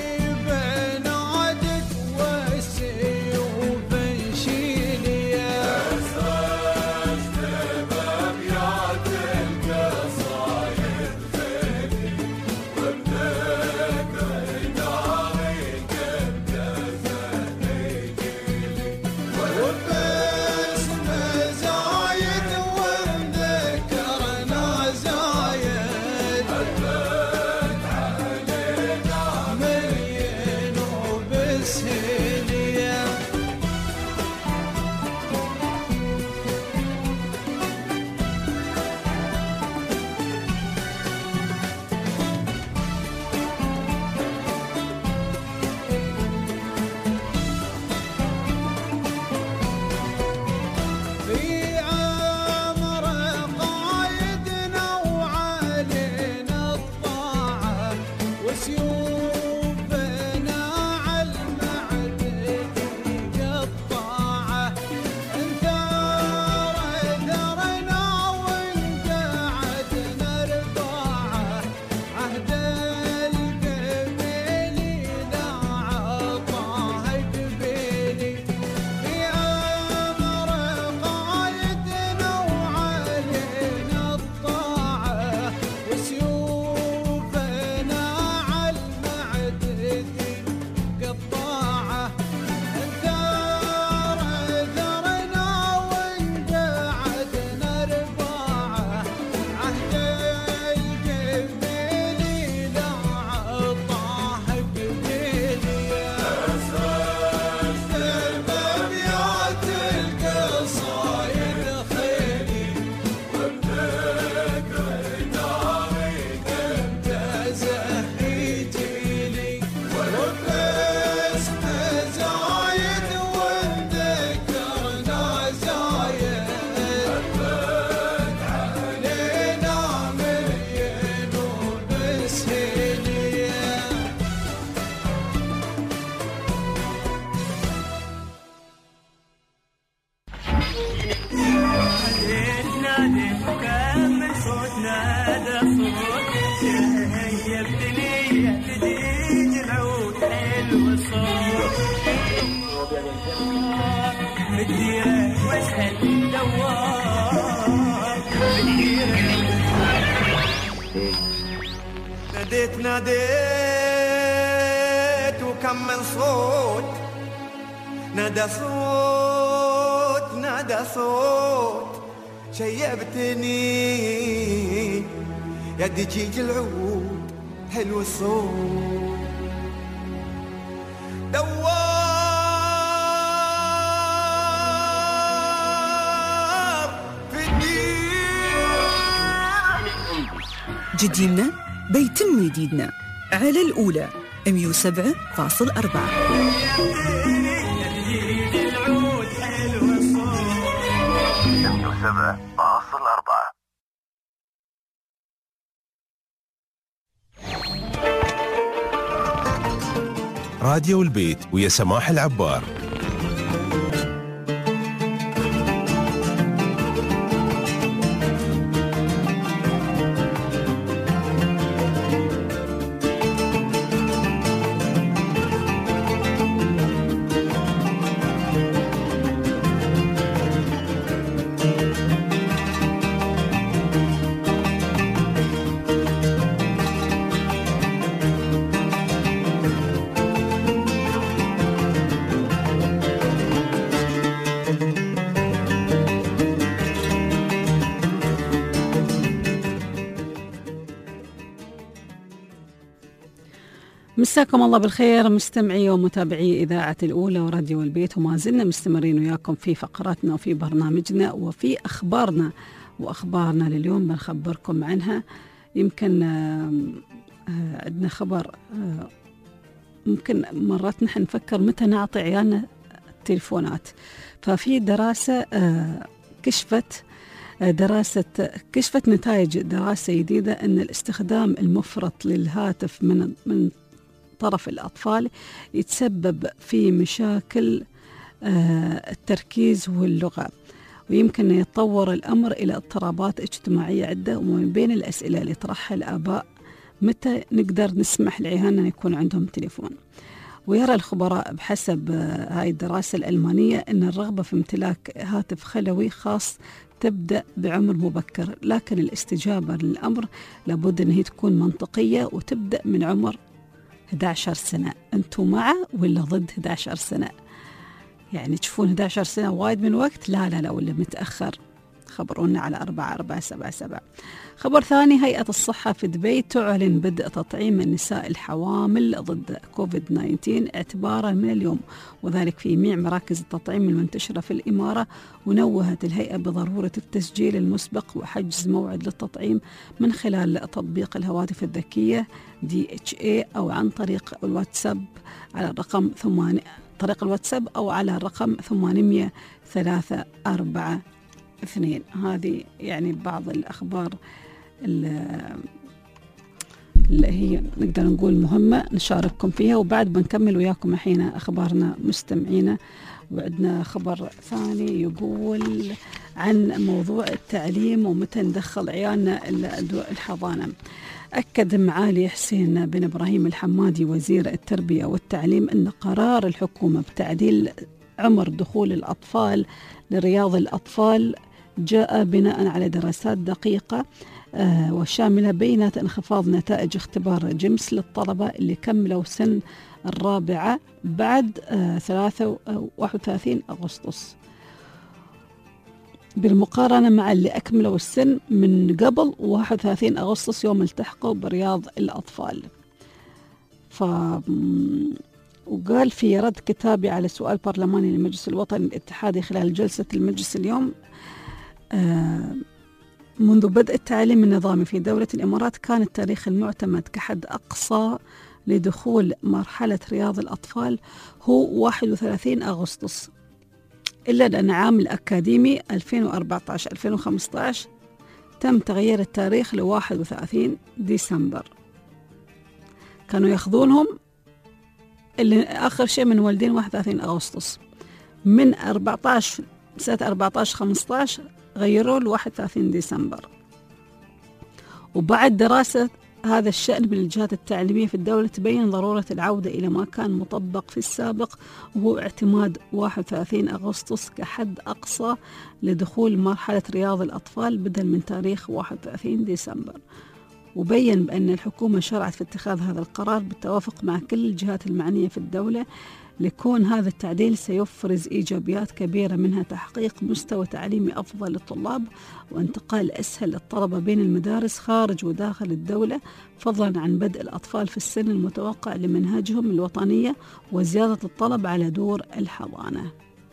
ناديت وكم من صوت نادى صوت شيبتني يا دجيج العود حلو الصوت دوار في الدين جديدنا بيتم جديدنا على الأولى 107.4. 107.4. راديو البيت ويا سماح العبار. مساكم الله بالخير مستمعي ومتابعي إذاعة الأولى وراديو البيت، وما زلنا مستمرين وياكم في فقراتنا وفي برنامجنا وفي أخبارنا لليوم بنخبركم عنها. يمكن عندنا خبر ممكن مرات نحن نفكر متى نعطي عيالنا التليفونات. ففي دراسة كشفت نتائج دراسة جديدة أن الاستخدام المفرط للهاتف من طرف الأطفال يتسبب في مشاكل التركيز واللغة، ويمكن أن يتطور الأمر إلى اضطرابات اجتماعية عدة. ومن بين الأسئلة اللي يطرحها الآباء متى نقدر نسمح لعيالنا يكون عندهم تليفون. ويرى الخبراء بحسب هاي الدراسة الألمانية أن الرغبة في امتلاك هاتف خلوي خاص تبدأ بعمر مبكر، لكن الاستجابة للأمر لابد أن هي تكون منطقية وتبدأ من عمر 11 سنة. أنتم مع ولا ضد 11 سنة؟ يعني تشوفون 11 سنة وايد من وقت؟ لا ولا متأخر؟ خبرونا على 4477. خبر ثاني، هيئة الصحة في دبي تعلن بدء تطعيم النساء الحوامل ضد كوفيد-19 اعتبارا من اليوم، وذلك في جميع مراكز التطعيم المنتشرة في الإمارة. ونوهت الهيئة بضرورة التسجيل المسبق وحجز موعد للتطعيم من خلال تطبيق الهواتف الذكية DHA أو عن طريق الواتساب على الرقم 800-342. هذه يعني بعض الأخبار اللي هي نقدر نقول مهمة نشارككم فيها، وبعد بنكمل وياكم الحين أخبارنا مستمعينا. وعندنا خبر ثاني يقول عن موضوع التعليم ومتى ندخل عيالنا الحضانة. أكد معالي حسين بن إبراهيم الحمادي وزير التربية والتعليم أن قرار الحكومة بتعديل عمر دخول الأطفال لرياض الأطفال جاء بناء على دراسات دقيقة وشاملة بينت انخفاض نتائج اختبار جيمس للطلبة اللي كملوا سن الرابعة بعد 31 أغسطس بالمقارنة مع اللي أكملوا السن من قبل 31 أغسطس يوم التحقوا برياض الأطفال. وقال في رد كتابي على سؤال برلماني للمجلس الوطني الاتحادي خلال جلسة المجلس اليوم، منذ بدء التعليم النظامي في دولة الإمارات كان التاريخ المعتمد كحد أقصى لدخول مرحلة رياض الأطفال هو 31 أغسطس، إلا أن عام الأكاديمي 2014-2015 تم تغيير التاريخ ل 31 ديسمبر. كانوا ياخذونهم اللي آخر شيء من والدين 31 أغسطس، من 14-15 غيروا ل 31 ديسمبر. وبعد دراسة هذا الشأن بالجهات التعليمية في الدولة تبين ضرورة العودة إلى ما كان مطبق في السابق، وهو اعتماد 31 أغسطس كحد أقصى لدخول مرحلة رياض الأطفال بدل من تاريخ 31 ديسمبر. وبين بأن الحكومة شرعت في اتخاذ هذا القرار بالتوافق مع كل الجهات المعنية في الدولة، لكون هذا التعديل سيفرز إيجابيات كبيرة، منها تحقيق مستوى تعليمي أفضل للطلاب وانتقال أسهل للطلبة بين المدارس خارج وداخل الدولة، فضلا عن بدء الأطفال في السن المتوقع لمنهجهم الوطنية وزيادة الطلب على دور الحضانة.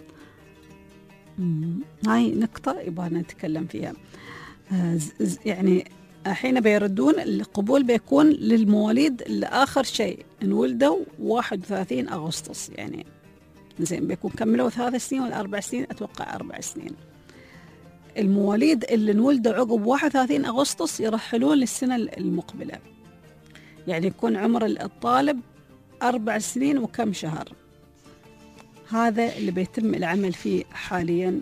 هاي نقطة يبغى نتكلم فيها. يعني حين بيردون القبول بيكون للمواليد اللي آخر شيء انولدوا 31 أغسطس، يعني زين بيكون كملوا 3 سنين ولا 4 سنين، أتوقع 4 سنين. المواليد اللي انولدوا عقب 31 أغسطس يرحلون للسنة المقبلة، يعني يكون عمر الطالب 4 سنين وكم شهر. هذا اللي بيتم العمل فيه حاليا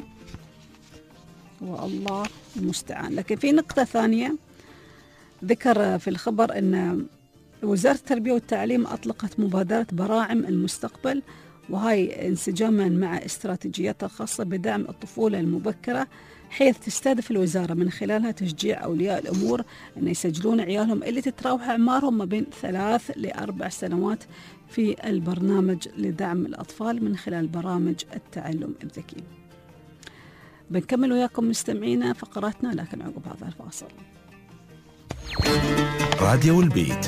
والله المستعان. لكن في نقطة ثانية ذكر في الخبر أن وزارة التربية والتعليم أطلقت مبادرة براعم المستقبل، وهي انسجاما مع استراتيجياتها الخاصة بدعم الطفولة المبكرة، حيث تستهدف الوزارة من خلالها تشجيع أولياء الأمور أن يسجلون عيالهم اللي تتراوح أعمارهم ما بين 3 ل4 سنوات في البرنامج لدعم الأطفال من خلال برامج التعلم الذكي. بنكمل وياكم مستمعينا فقراتنا لكن عقب هذا الفاصل. راديو البيت.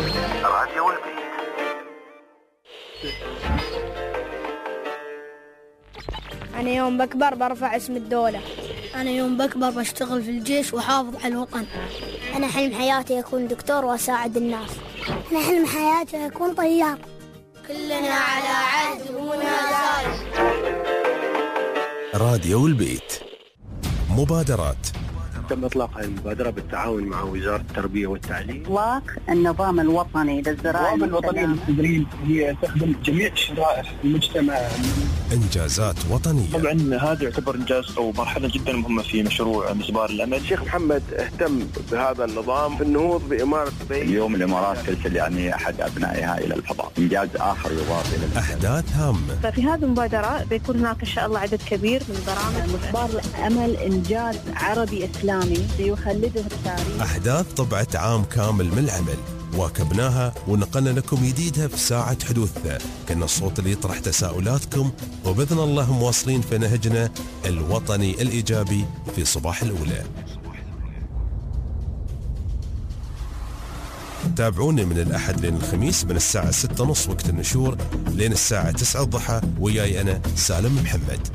أنا يوم بكبر برفع اسم الدولة. أنا يوم بكبر بشتغل في الجيش وحافظ على الوطن. أنا حلم حياتي أكون دكتور وأساعد الناس. أنا حلم حياتي أكون طيار. كلنا على عهد أبونا زايد. راديو البيت. مبادرات. تم إطلاق هذه المبادرة بالتعاون مع وزارة التربية والتعليم. إطلاق النظام الوطني للزراعة. النظام الوطني للتدريب هي تخدم جميع شرائح المجتمع. إنجازات وطنية. طبعا هذا يعتبر إنجاز أو مرحلة جدا مهمة في مشروع مسبار الأمل. الشيخ محمد اهتم بهذا النظام في النهوض بإمارة بي. اليوم الإمارات ترسل يعني أحد أبنائها إلى الفضاء، إنجاز آخر يضاف إلى أحداث هامة. ففي هذه المبادرة بيكون هناك إن شاء الله عدد كبير من البرامج. مسبار الأمل إنجاز عربي إسلامي سيخلده التاريخ. أحداث طبعة عام كامل من العمل واكبناها ونقلنا لكم جديدها في ساعة حدوثها. كنا الصوت اللي يطرح تساؤلاتكم، وبإذن الله مواصلين في نهجنا الوطني الإيجابي في صباح الأولى. تابعونا من الأحد لين الخميس من الساعة 6:30 وقت النشور لين الساعة 9 الضحى، وياي أنا سالم محمد.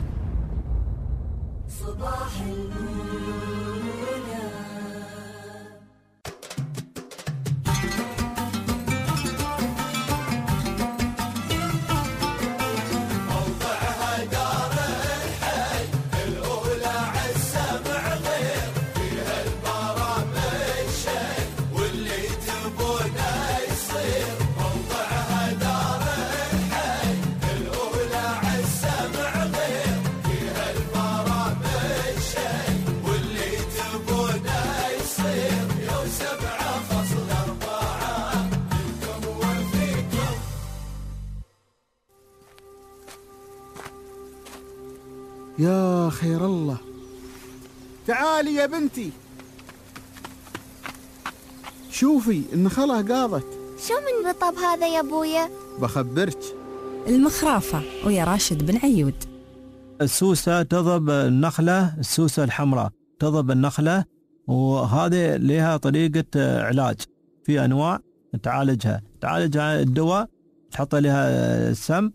يا خير الله، تعالي يا بنتي شوفي النخلة قاضت. شو من رطب هذا يا أبويا؟ بخبرك. المخرافة ويا راشد بن عيود. السوسة تضرب النخلة، السوسة الحمراء تضرب النخلة، وهذه لها طريقة علاج. في أنواع تعالجها الدواء، تحط لها سم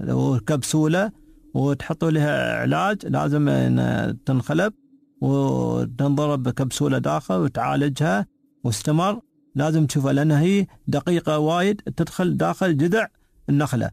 وكبسولة وتحط لها علاج، لازم تنخلب وتنضرب بكبسولة داخل وتعالجها واستمر. لازم تشوفها لأنها هي دقيقة وايد، تدخل داخل جذع النخلة،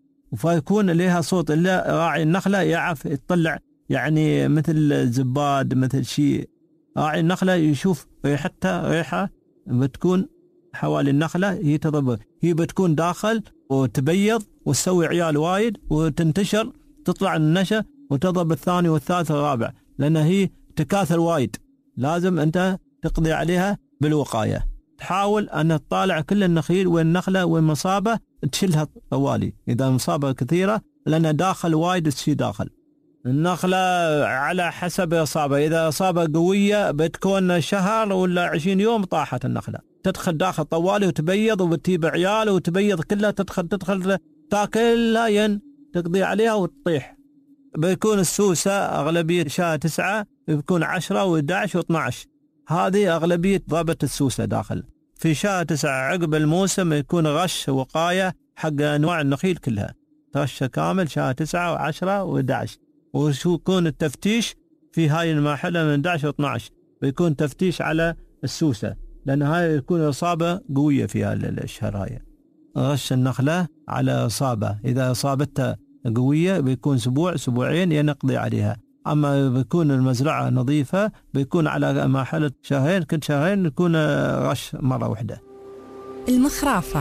فيكون لها صوت إلا راعي النخلة يعرف يطلع يعني مثل زباد مثل شيء. راعي النخلة يشوف ريحتها، ريحة بتكون حوالي النخلة هي تضرب، هي بتكون داخل وتبيض وتسوي عيال وايد وتنتشر، تطلع النشا وتضرب الثاني والثالث والرابع، لأن هي تكاثر وايد. لازم أنت تقضي عليها بالوقاية، تحاول أن تطالع كل النخيل وين النخلة وين مصابة تشيلها طوالي إذا مصابة كثيرة، لأن داخل وايد تشي داخل النخلة على حسب إصابة. إذا إصابة قوية بتكون شهر ولا 20 يوم طاحت النخلة، تدخل داخل طوالي وتبيض وبتجيب عيال وتبيض كلها، تدخل تاكلها ين تقضي عليها وتطيح. بيكون السوسة أغلبية شهر 9 بيكون 10 و11 و12، هذه أغلبية ضربة السوسة داخل. في شهر 9 عقب الموسم يكون غش وقاية حق أنواع النخيل كلها، غش كامل شهر 9 و10 و11. وشو يكون التفتيش في هاي المرحلة من 11 و12 بيكون تفتيش على السوسة، لأن هاي يكون إصابة قوية في هذا الشهر. هاي غش النخلة على إصابة، إذا إصابتها قوية بيكون أسبوع أسبوعين ينقضي عليها. أما بيكون المزرعة نظيفة بيكون على مرحلة شهرين، كل شهرين يكون غش مرة واحدة. المخرافة.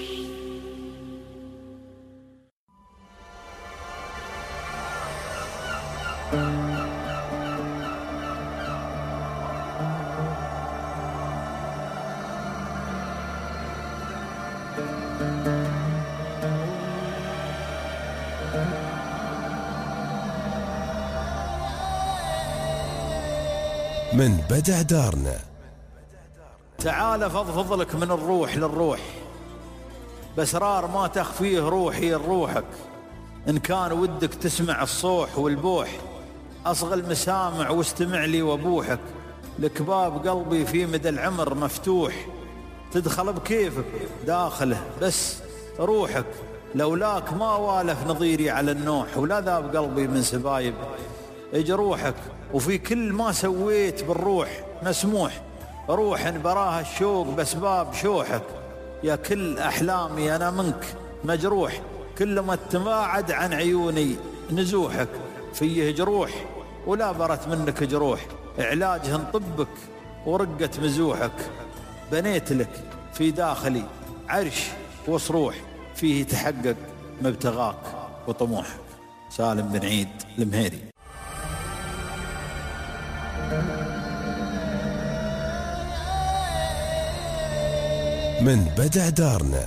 من بدع دارنا. تعال فضفض لك من الروح للروح، بأسرار ما تخفيه روحي لروحك. إن كان ودك تسمع الصوح والبوح، أصغى المسامع واستمع لي وبوحك. لكباب قلبي في مدى العمر مفتوح، تدخل بكيفك داخله بس روحك. لولاك ما والف نظيري على النوح، ولا ذاب قلبي من سبايب جروحك. وفي كل ما سويت بالروح مسموح، روح براها الشوق بأسباب شوحك. يا كل أحلامي أنا منك مجروح، كلما تباعد عن عيوني نزوحك، فيه جروح ولا برت منك جروح، علاجهن طبك ورقة مزوحك، بنيت لك في داخلي عرش وصروح، فيه تحقق مبتغاك وطموحك. سالم بن عيد المهيري. من بدع دارنا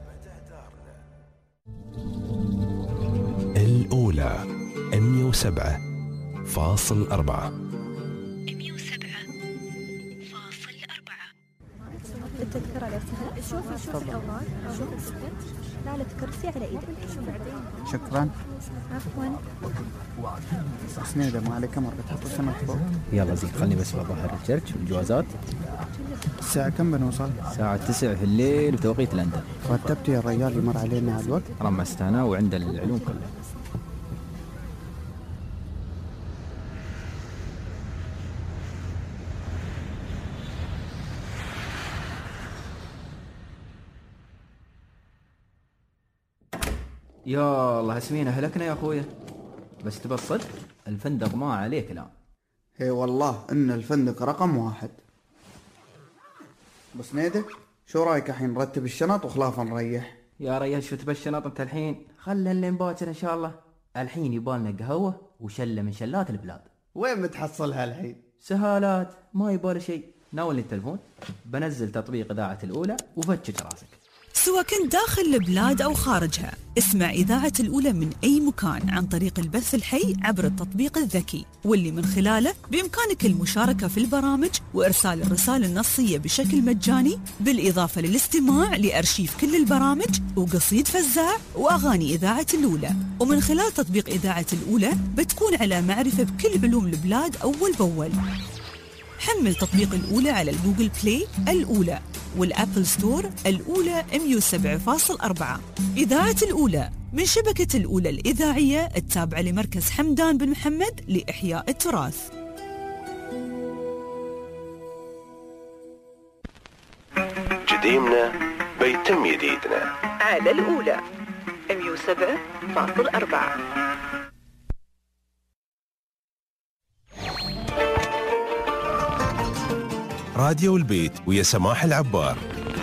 الأولى 107.4. التذكرة لو سهل. شوف الأوراق، شوف السكت، لا تكرسي على إيدك. شكرا. عفوا. سنيدة ما عليك مرة تحطوا سنة فوق. يلا زين خلني بس بظهر الشركة والجوازات. الساعة كم بنوصل؟ الساعة 9 في الليل بتوقيت لندن. رتبت يا الرجال يمر علينا الوقت؟ رمست أنا وعند العلوم كلها. يا الله اسمينا هلكنا يا أخويا، بس تبى الصدق الفندق ما عليه كلام. هي والله إن الفندق رقم 1. بس نيدة شو رايك الحين نرتب الشنط وخلافا نريح؟ يا ريال شو تبى الشنط انت الحين؟ خلنا لين باكر ان شاء الله. الحين يبالنا قهوة وشلة من شلات البلاد. وين بتحصلها الحين؟ سهالات ما يبال شيء. ناولني التلفون بنزل تطبيق إذاعة الأولى وفتش راسك. سواء كنت داخل البلاد أو خارجها، اسمع إذاعة الأولى من أي مكان عن طريق البث الحي عبر التطبيق الذكي، واللي من خلاله بإمكانك المشاركة في البرامج وإرسال الرسائل النصية بشكل مجاني، بالإضافة للاستماع لأرشيف كل البرامج وقصيد فزاع وأغاني إذاعة الأولى. ومن خلال تطبيق إذاعة الأولى بتكون على معرفة بكل علوم البلاد أول بأول. حمل تطبيق الأولى على الجوجل بلاي الأولى والأبل ستور الأولى 107.4. إذاعة الأولى من شبكة الأولى الإذاعية التابعة لمركز حمدان بن محمد لإحياء التراث. جديمنا بيتم جديدنا على الأولى 107.4. راديو البيت ويا سماح العبار.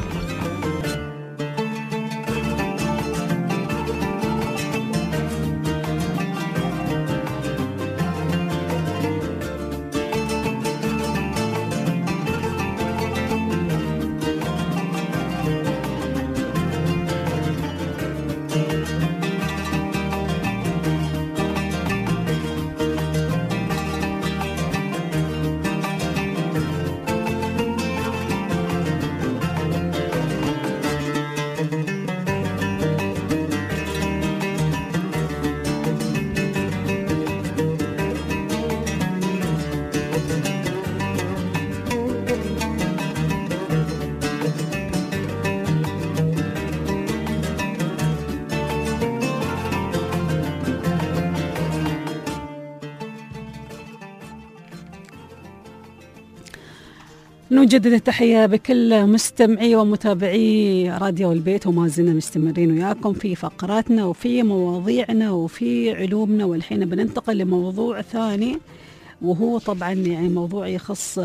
نجدد التحية بكل مستمعي ومتابعي راديو البيت، وما زلنا مستمرين وياكم في فقراتنا وفي مواضيعنا وفي علومنا. والحين بننتقل لموضوع ثاني، وهو طبعا يعني موضوع يخص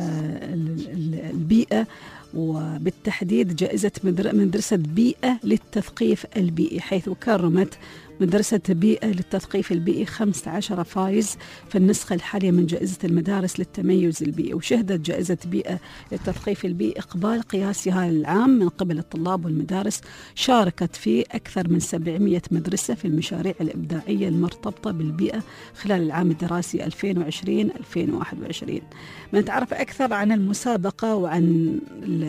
البيئة، وبالتحديد جائزة مدرسة بيئة للتثقيف البيئي، حيث كرمت مدرسة بيئة للتثقيف البيئي 15 فائز في النسخة الحالية من جائزة المدارس للتميز البيئي. وشهدت جائزة بيئة للتثقيف البيئي إقبال قياسي هذا العام من قبل الطلاب والمدارس. شاركت في أكثر من 700 مدرسة في المشاريع الإبداعية المرتبطة بالبيئة خلال العام الدراسي 2020-2021. بنتعرف أكثر عن المسابقة وعن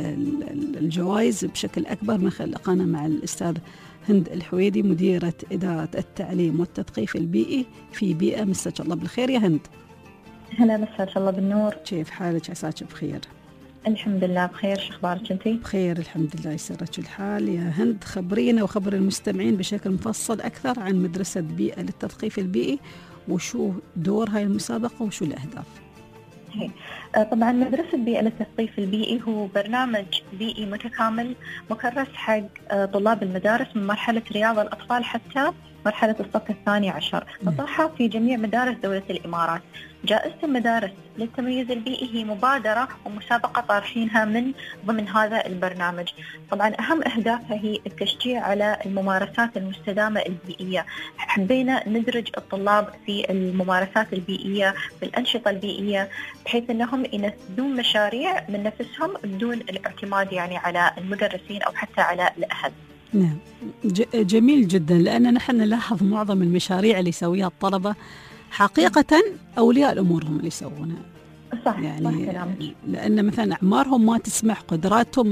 الجوائز بشكل أكبر من خلال لقانا مع الأستاذ هند الحويدي، مديرة إدارة التعليم والتثقيف البيئي في بيئة. مساك الله بالخير يا هند. هلا، مساك الله بالنور. كيف حالك؟ عساك بخير. الحمد لله بخير، شو اخبارك انتي؟ بخير الحمد لله، يسرك الحال. يا هند خبرينا وخبر المستمعين بشكل مفصل أكثر عن مدرسة بيئة للتثقيف البيئي، وشو دور هاي المسابقة وشو الأهداف؟ طبعا مدرسة بيئة للتثقيف البيئي هو برنامج بيئي متكامل مكرس حق طلاب المدارس من مرحلة رياض الأطفال حتى مرحلة الصف الثاني عشر. نطرحها في جميع مدارس دولة الإمارات. جائزة المدارس للتمييز البيئي هي مبادرة ومسابقة طارحينها من ضمن هذا البرنامج. طبعا أهم أهدافها هي التشجيع على الممارسات المستدامة البيئية. حبينا ندرج الطلاب في الممارسات البيئية في الأنشطة البيئية بحيث أنهم ينفذون مشاريع من نفسهم بدون الاعتماد يعني على المدرسين أو حتى على الأهل. نعم جميل جدا، لأن نحن نلاحظ معظم المشاريع اللي يسويها الطلبة حقيقة أولياء الأمور هم اللي يسوونها. صح يعني لأن مثلا أعمارهم ما تسمح، قدراتهم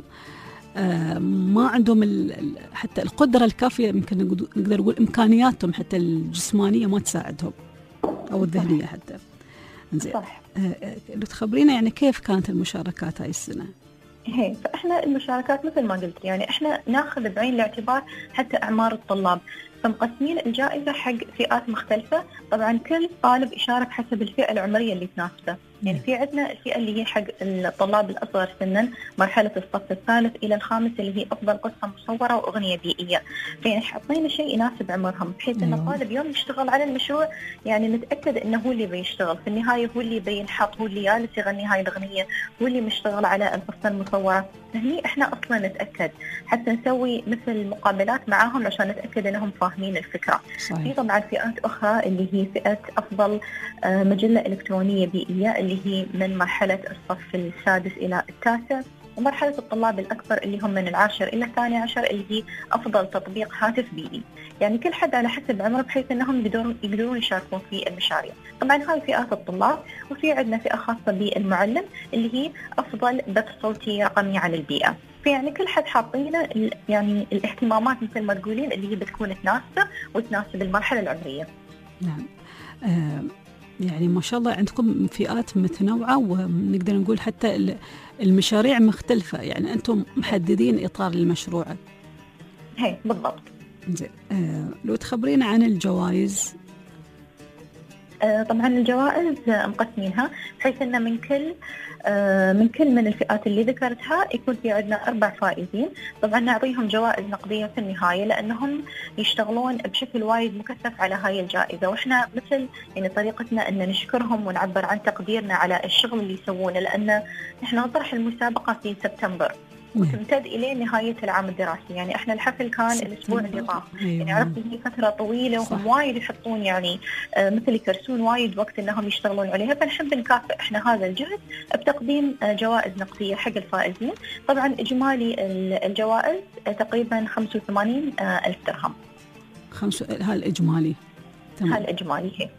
ما عندهم حتى القدرة الكافية، يمكن نقدر نقول إمكانياتهم حتى الجسمانية ما تساعدهم أو الذهنية حتى. زين لو تخبرينا يعني كيف كانت المشاركات هاي السنة؟ فإحنا المشاركات مثل ما قلت يعني إحنا ناخذ بعين الاعتبار حتى أعمار الطلاب، فمقسمين الجائزة حق فئات مختلفة. طبعا كل طالب يشارك حسب الفئة العمرية اللي تناسبه. يعني في عندنا الفئة اللي هي حق الطلاب الأصغر سنا مرحلة الصف الثالث إلى الخامس اللي هي أفضل قصة مصورة وأغنية بيئية. فيعني حطينا شيء يناسب عمرهم بحيث أن الطالب يوم يشتغل على المشروع يعني نتأكد أنه هو اللي بيشتغل في النهاية، هو اللي بينحط، هو اللي جالس يغني هاي الأغنية، هو اللي مشتغل على القصة المصورة. فهني إحنا أصلا نتأكد حتى نسوي مثل مقابلات معاهم عشان نتأكد أنهم فاهمين الفكرة. في طبعا فئات أخرى اللي هي فئة أفضل مجلة إلكترونية بيئية اللي هي من مرحلة الصف السادس إلى التاسع، ومرحلة الطلاب الأكبر اللي هم من العاشر إلى الثاني عشر اللي هي أفضل تطبيق هاتف بيئي. يعني كل حد على حسب عمره بحيث أنهم يقدرون يشاركون في المشاريع. طبعا هاي فئات الطلاب، وفي عندنا فئة خاصة بالمعلم اللي هي أفضل بث صوتي رقمي عن البيئة. يعني كل حد حاطينه يعني الاهتمامات مثل ما تقولين اللي هي بتكون تناسبه وتناسب المرحلة العمرية. نعم يعني ما شاء الله عندكم فئات متنوعة، ونقدر نقول حتى المشاريع مختلفة، يعني أنتم محددين إطار المشروع. بالضبط. زين لو تخبرينا عن الجوائز. طبعا الجوائز مقسمينها بحيث أن من كل من الفئات اللي ذكرتها يكون في عندنا 4 فائزين. طبعا نعطيهم جوائز نقدية في النهاية لأنهم يشتغلون بشكل وايد مكثف على هاي الجائزة، وإحنا مثل يعني طريقتنا أن نشكرهم ونعبر عن تقديرنا على الشغل اللي يسوونه، لأن إحنا نطرح المسابقة في سبتمبر وتمتد إلى نهاية العام الدراسي. يعني إحنا الحفل كان الأسبوع اللي طاف، يعني عرفت هي فترة طويلة وهم وايد يحطون يعني مثل يكرسون وايد وقت إنهم يشتغلون عليها، فنحب نكافئ إحنا هذا الجهد بتقديم جوائز نقدية حق الفائزين. طبعا إجمالي الجوائز تقريبا 85,000 درهم. هالإجمالي تمام. هالإجمالي هي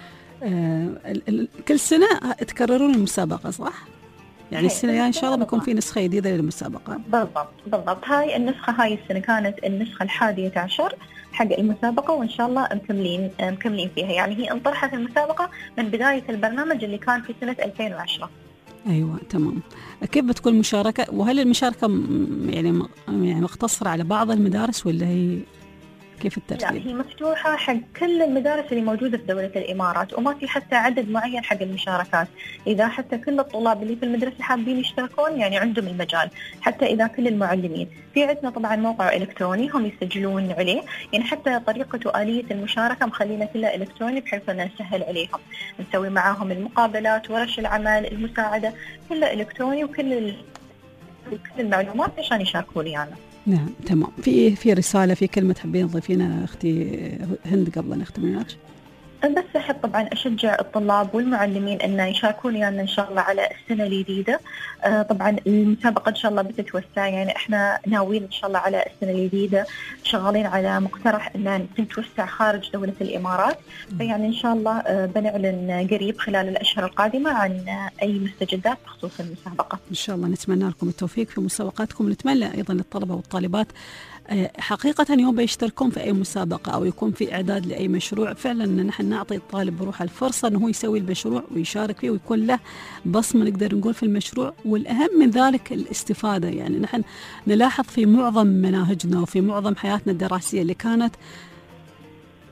كل سنة تكررون المسابقة صح؟ يعني السنة يعني إن شاء الله بيكون في نسخة جديدة للمسابقة. بالضبط. هاي النسخة هاي السنة كانت النسخة 11 حق المسابقة، وإن شاء الله مكملين فيها. يعني هي انطرحت المسابقة من بداية البرنامج اللي كان في سنة 2010. أيوة تمام. كيف بتكون المشاركة؟ وهل المشاركة يعني مقتصرة على بعض المدارس ولا هي كيف الترتيب؟ لا هي مفتوحة حق كل المدارس اللي موجودة في دولة الإمارات، وما في حتى عدد معين حق المشاركات. إذا حتى كل الطلاب اللي في المدرسة حابين يشتركون يعني عندهم المجال، حتى إذا كل المعلمين. في عندنا طبعا موقع إلكتروني هم يسجلون عليه، يعني حتى طريقة وآلية المشاركة مخلينا كلها إلكتروني بحيث أن نسهل عليهم، نسوي معاهم المقابلات، ورش العمل، المساعدة، كلها إلكتروني، وكل المعلومات عشان يشاركوا لي أنا. نعم تمام. في رسالة، في كلمة تحبين تضيفينها أختي هند قبل أن نختم وياك؟ بس أحب طبعا أشجع الطلاب والمعلمين أن يشاركون يعني إن شاء الله على السنة الجديدة. طبعا المسابقة إن شاء الله بتتوسع، يعني إحنا ناويين إن شاء الله على السنة الجديدة شغالين على مقترح أن نتوسع خارج دولة الإمارات. فيعني إن شاء الله بنعلن قريب خلال الأشهر القادمة عن أي مستجدات بخصوص المسابقة. إن شاء الله نتمنى لكم التوفيق في مسابقاتكم، نتمنى أيضا للطلبة والطالبات حقيقة يوم بيشتركون في أي مسابقة أو يكون في إعداد لأي مشروع، فعلا نحن نعطي الطالب بروح الفرصة أنه هو يسوي المشروع ويشارك فيه ويكون له بصمة نقدر نقول في المشروع، والأهم من ذلك الاستفادة. يعني نحن نلاحظ في معظم مناهجنا وفي معظم حياتنا الدراسية اللي كانت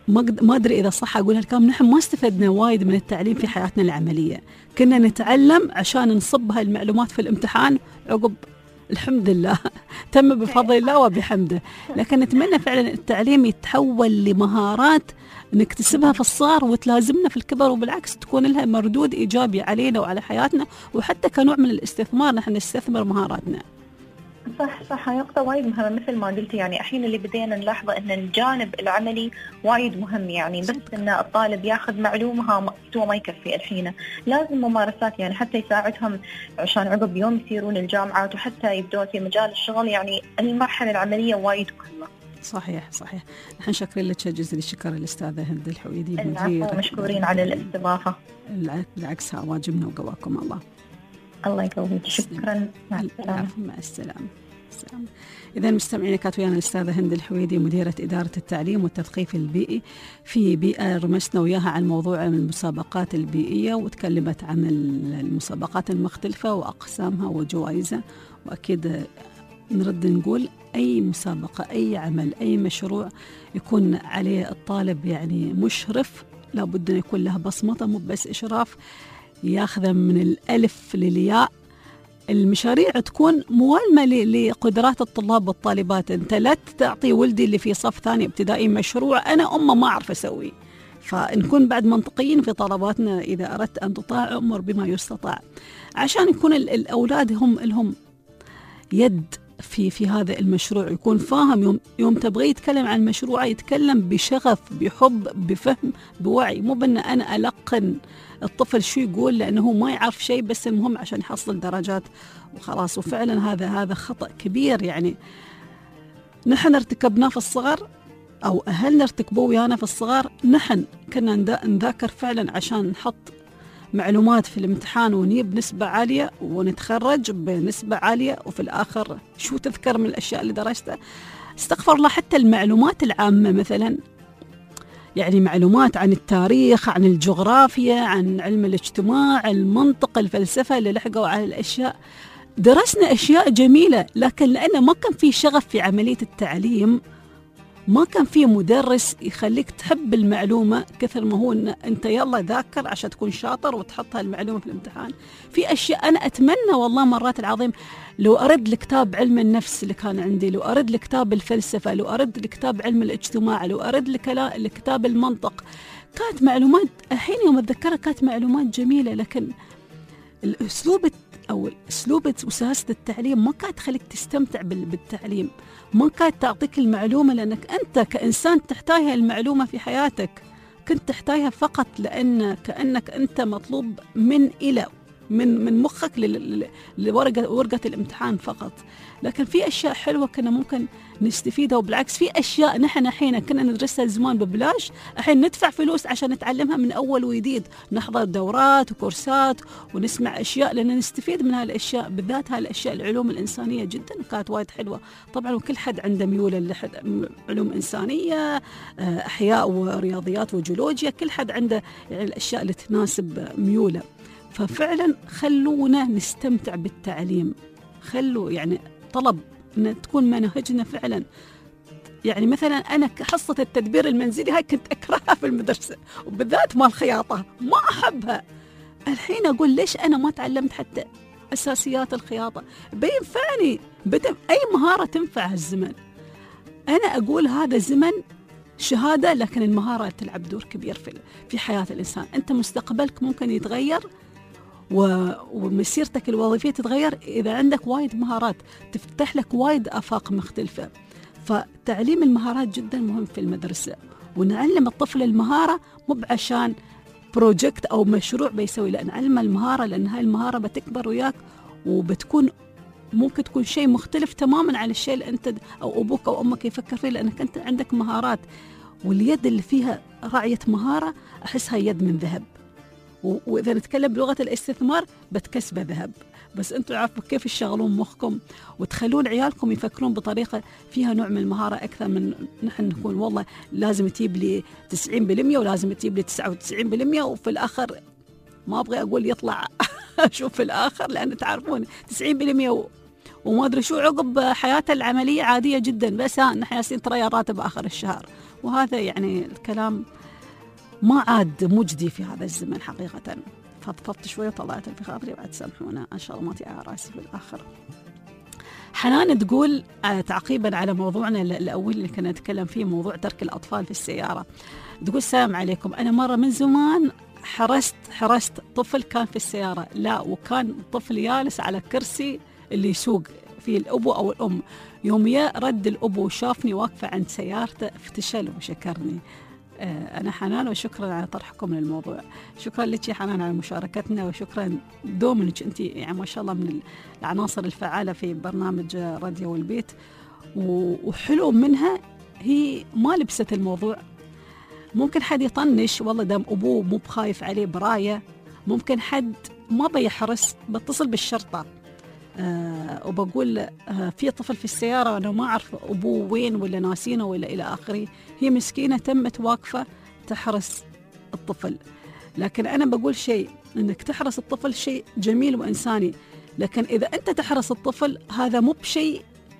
ما أدري إذا صح أقول هالكلام، نحن ما استفدنا وايد من التعليم في حياتنا العملية. كنا نتعلم عشان نصب هالمعلومات في الامتحان، عقب الحمد لله تم بفضل الله وبحمده. لكن نتمنى فعلا التعليم يتحول لمهارات نكتسبها في الصغر وتلازمنا في الكبر، وبالعكس تكون لها مردود إيجابي علينا وعلى حياتنا، وحتى كنوع من الاستثمار نحن نستثمر مهاراتنا. صح، هاي نقطة وايد مهمة مثل ما قلتي. يعني الحين اللي بدينا نلاحظه ان الجانب العملي وايد مهم، يعني بس ان الطالب ياخذ معلومة ما يكفي. الحين لازم ممارسات يعني حتى يساعدهم عشان عقب يوم يصيرون الجامعات وحتى يبدون في مجال الشغل. يعني المرحلة العملية وايد مهمة. صحيح. نحن شاكرين لك جزيل الشكر الأستاذة هند الحويدي. مشكورين على الاستضافة. بالعكس واجبنا وقواكم الله. الله يقويك، شكرا. مع السلامة. إذا مستمعين، كانت ويانا الأستاذة هند الحويدي مديرة إدارة التعليم والتثقيف البيئي في بيئة. رمسنا وياها عن موضوع المسابقات البيئية، وتكلمت عن المسابقات المختلفة وأقسامها وجوائزها. وأكيد نرد نقول أي مسابقة، أي عمل، أي مشروع يكون عليه الطالب يعني مشرف، لابد أن يكون له بصمته، مو بس إشراف ياخذ من الألف للياء. المشاريع تكون موالمة لقدرات الطلاب والطالبات. أنت لا تعطي ولدي اللي في صف ثاني ابتدائي مشروع أنا ما أعرف أسويه. فنكون بعد منطقيين في طلباتنا. إذا أردت أن تطاع أمر بما يستطاع، عشان يكون الأولاد هم لهم يد في هذا المشروع، يكون فاهم. يوم تبغي يتكلم عن مشروع يتكلم بشغف، بحب، بفهم، بوعي، مو بأن أنا ألقن الطفل شو يقول لأنه ما يعرف شيء، بس المهم عشان يحصل درجات وخلاص. وفعلا هذا خطأ كبير يعني نحن ارتكبناه في الصغر، أو أهلنا ارتكبوه ويانا في الصغر. نحن كنا نذاكر فعلا عشان نحط معلومات في الامتحان ونجيب نسبة عالية ونتخرج بنسبة عالية، وفي الآخر شو تذكر من الأشياء اللي درستها؟ استغفر الله. حتى المعلومات العامة مثلا، يعني معلومات عن التاريخ، عن الجغرافيا، عن علم الاجتماع، المنطق، الفلسفة، اللي لحقوا على الأشياء. درسنا أشياء جميلة، لكن لأنه ما كان في شغف في عملية التعليم، ما كان في مدرس يخليك تحب المعلومة كثر ما هو أنت يلا ذاكر عشان تكون شاطر وتحط هالمعلومة في الامتحان. في أشياء أنا أتمنى والله مرات العظيم لو أرد لكتاب علم النفس اللي كان عندي، لو أرد لكتاب الفلسفة، لو أرد لكتاب علم الاجتماع، لو أرد لكتاب المنطق، كانت معلومات الحين يوم أتذكرها كانت معلومات جميلة. لكن الأسلوب أو أسلوب وساسة التعليم ما كانت تخليك تستمتع بالتعليم، ما كانت تعطيك المعلومة لأنك أنت كإنسان تحتاجها المعلومة في حياتك، كنت تحتاجها فقط لأن كأنك أنت مطلوب من مخك لورقة الامتحان فقط. لكن في أشياء حلوة كنا ممكن نستفيدها، وبالعكس في أشياء نحن حين كنا ندرسها زمان ببلاش، الحين ندفع فلوس عشان نتعلمها من أول وجديد، نحضر دورات وكورسات ونسمع أشياء لأن نستفيد من هالأشياء، بالذات هالأشياء العلوم الإنسانية جدا كانت وايد حلوة. طبعا وكل حد عنده ميول علوم إنسانية، أحياء ورياضيات وجيولوجيا، كل حد عنده يعني الأشياء اللي تناسب ميوله. ففعلا خلونا نستمتع بالتعليم، خلوا يعني طلب أن تكون مناهجنا فعلا. يعني مثلا أنا حصة التدبير المنزلي هاي كنت أكرهها في المدرسة، وبالذات مال الخياطة ما أحبها. الحين أقول ليش أنا ما تعلمت حتى أساسيات الخياطة؟ بينفعني أي مهارة تنفع هالزمن. أنا أقول هذا زمن شهادة، لكن المهارة تلعب دور كبير في حياة الإنسان. أنت مستقبلك ممكن يتغير ومسيرتك الوظيفية تتغير إذا عندك وايد مهارات، تفتح لك وايد آفاق مختلفة. فتعليم المهارات جدا مهم في المدرسة، ونعلم الطفل المهارة مو بعشان بروجكت أو مشروع بيسوي، لأن علم المهارة لأن هاي المهارة بتكبر وياك وبتكون ممكن تكون شيء مختلف تماما عن الشيء اللي أنت أو أبوك أو أمك يفكر فيه، لأنك أنت عندك مهارات. واليد اللي فيها راعية مهارة أحسها يد من ذهب. وإذا نتكلم بلغة الاستثمار بتكسبه ذهب. بس أنتوا عارفوا كيف تشغلون مخكم وتخلون عيالكم يفكرون بطريقة فيها نوع من المهارة أكثر من نحن نكون والله لازم تجيب لي 90% ولازم تجيب لي 99%، وفي الآخر ما أبغى أقول يطلع شوف في الآخر، لأن تعرفون 90% وما أدري شو عقب حياته العملية عادية جدا، بس نحن ياسين ترى راتب آخر الشهر وهذا يعني الكلام ما عاد مجدي في هذا الزمن حقيقة. فضفضت شوي وطلعت في خاطري، بعد سامحونا إن شاء الله ما على راسي في الآخر. حنان تقول تعقيبا على موضوعنا الأول اللي كنا نتكلم فيه، موضوع ترك الأطفال في السيارة، تقول السلام عليكم، أنا مرة من زمان حرست طفل كان في السيارة، لا وكان الطفل جالس على كرسي اللي يسوق فيه الأبو أو الأم، يوم رد الأبو وشافني واقفة عند سيارته افتشل وشكرني. أنا حنان وشكرا على طرحكم للموضوع. شكرا لك يا حنان على مشاركتنا، وشكرا دوم انك انت يعني ما شاء الله من العناصر الفعالة في برنامج راديو البيت. وحلو منها هي ما لبست الموضوع. ممكن حد يطنش والله دام أبوه مو بخايف عليه براية، ممكن حد ما بيحرص بتصل بالشرطة وبقول في طفل في السيارة وأنا ما أعرف أبوه وين ولا ناسينه ولا إلى آخره. هي مسكينة تمت واقفة تحرس الطفل. لكن أنا بقول شيء، أنك تحرس الطفل شيء جميل وإنساني، لكن إذا أنت تحرس الطفل هذا مو بشيء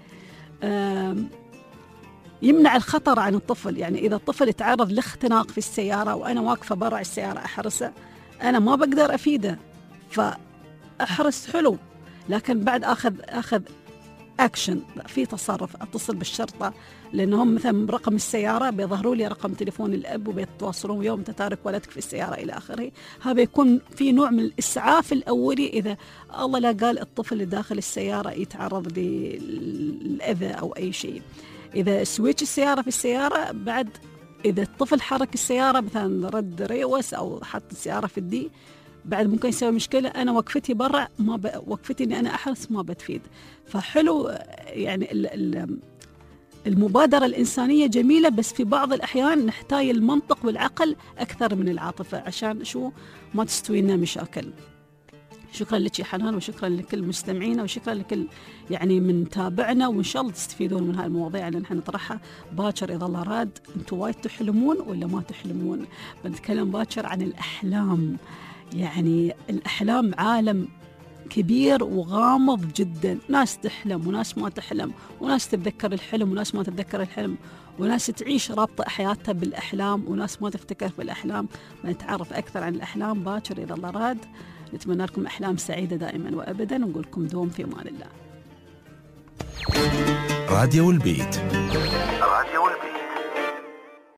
يمنع الخطر عن الطفل. يعني إذا الطفل تعرض لاختناق في السيارة وأنا واقفة برا السيارة أحرسه، أنا ما بقدر أفيده، فأحرس حلو، لكن بعد أخذ أكشن في تصرف، أتصل بالشرطة لأنهم مثلا رقم السيارة بيظهروا لي رقم تليفون الأب وبيتواصلون يوم تتارك ولدك في السيارة إلى آخره. هذا يكون في نوع من الإسعاف الأولي إذا الله لا قال الطفل اللي داخل السيارة يتعرض للأذى أو أي شيء. إذا سويتش السيارة في السيارة، بعد إذا الطفل حرك السيارة مثلا رد ريوس أو حط السيارة في الدي، بعد ممكن يسوي مشكلة. أنا وقفتي برا وقفتي إني أنا أحرس ما بتفيد. فحلو يعني المبادرة الإنسانية جميلة، بس في بعض الأحيان نحتاج المنطق والعقل أكثر من العاطفة عشان ما تستوي لنا مشاكل. شكرا لك يا حنان، وشكرا لكل مستمعينا، وشكرا لكل يعني من تابعنا، وإن شاء الله تستفيدون من هاي المواضيع اللي نحن نطرحها باكر إذا الله راد. أنتوا وايد تحلمون ولا ما تحلمون؟ بنتكلم باكر عن الأحلام. يعني الأحلام عالم كبير وغامض جدا، ناس تحلم وناس ما تحلم، وناس تتذكر الحلم وناس ما تتذكر الحلم، وناس تعيش رابطة حياتها بالأحلام وناس ما تفتكر في الأحلام. بنتعرف أكثر عن الأحلام باكر إذا الله راد. نتمنى لكم أحلام سعيدة دائما وأبدا، ونقول لكم دوم في أمان الله. راديو البيت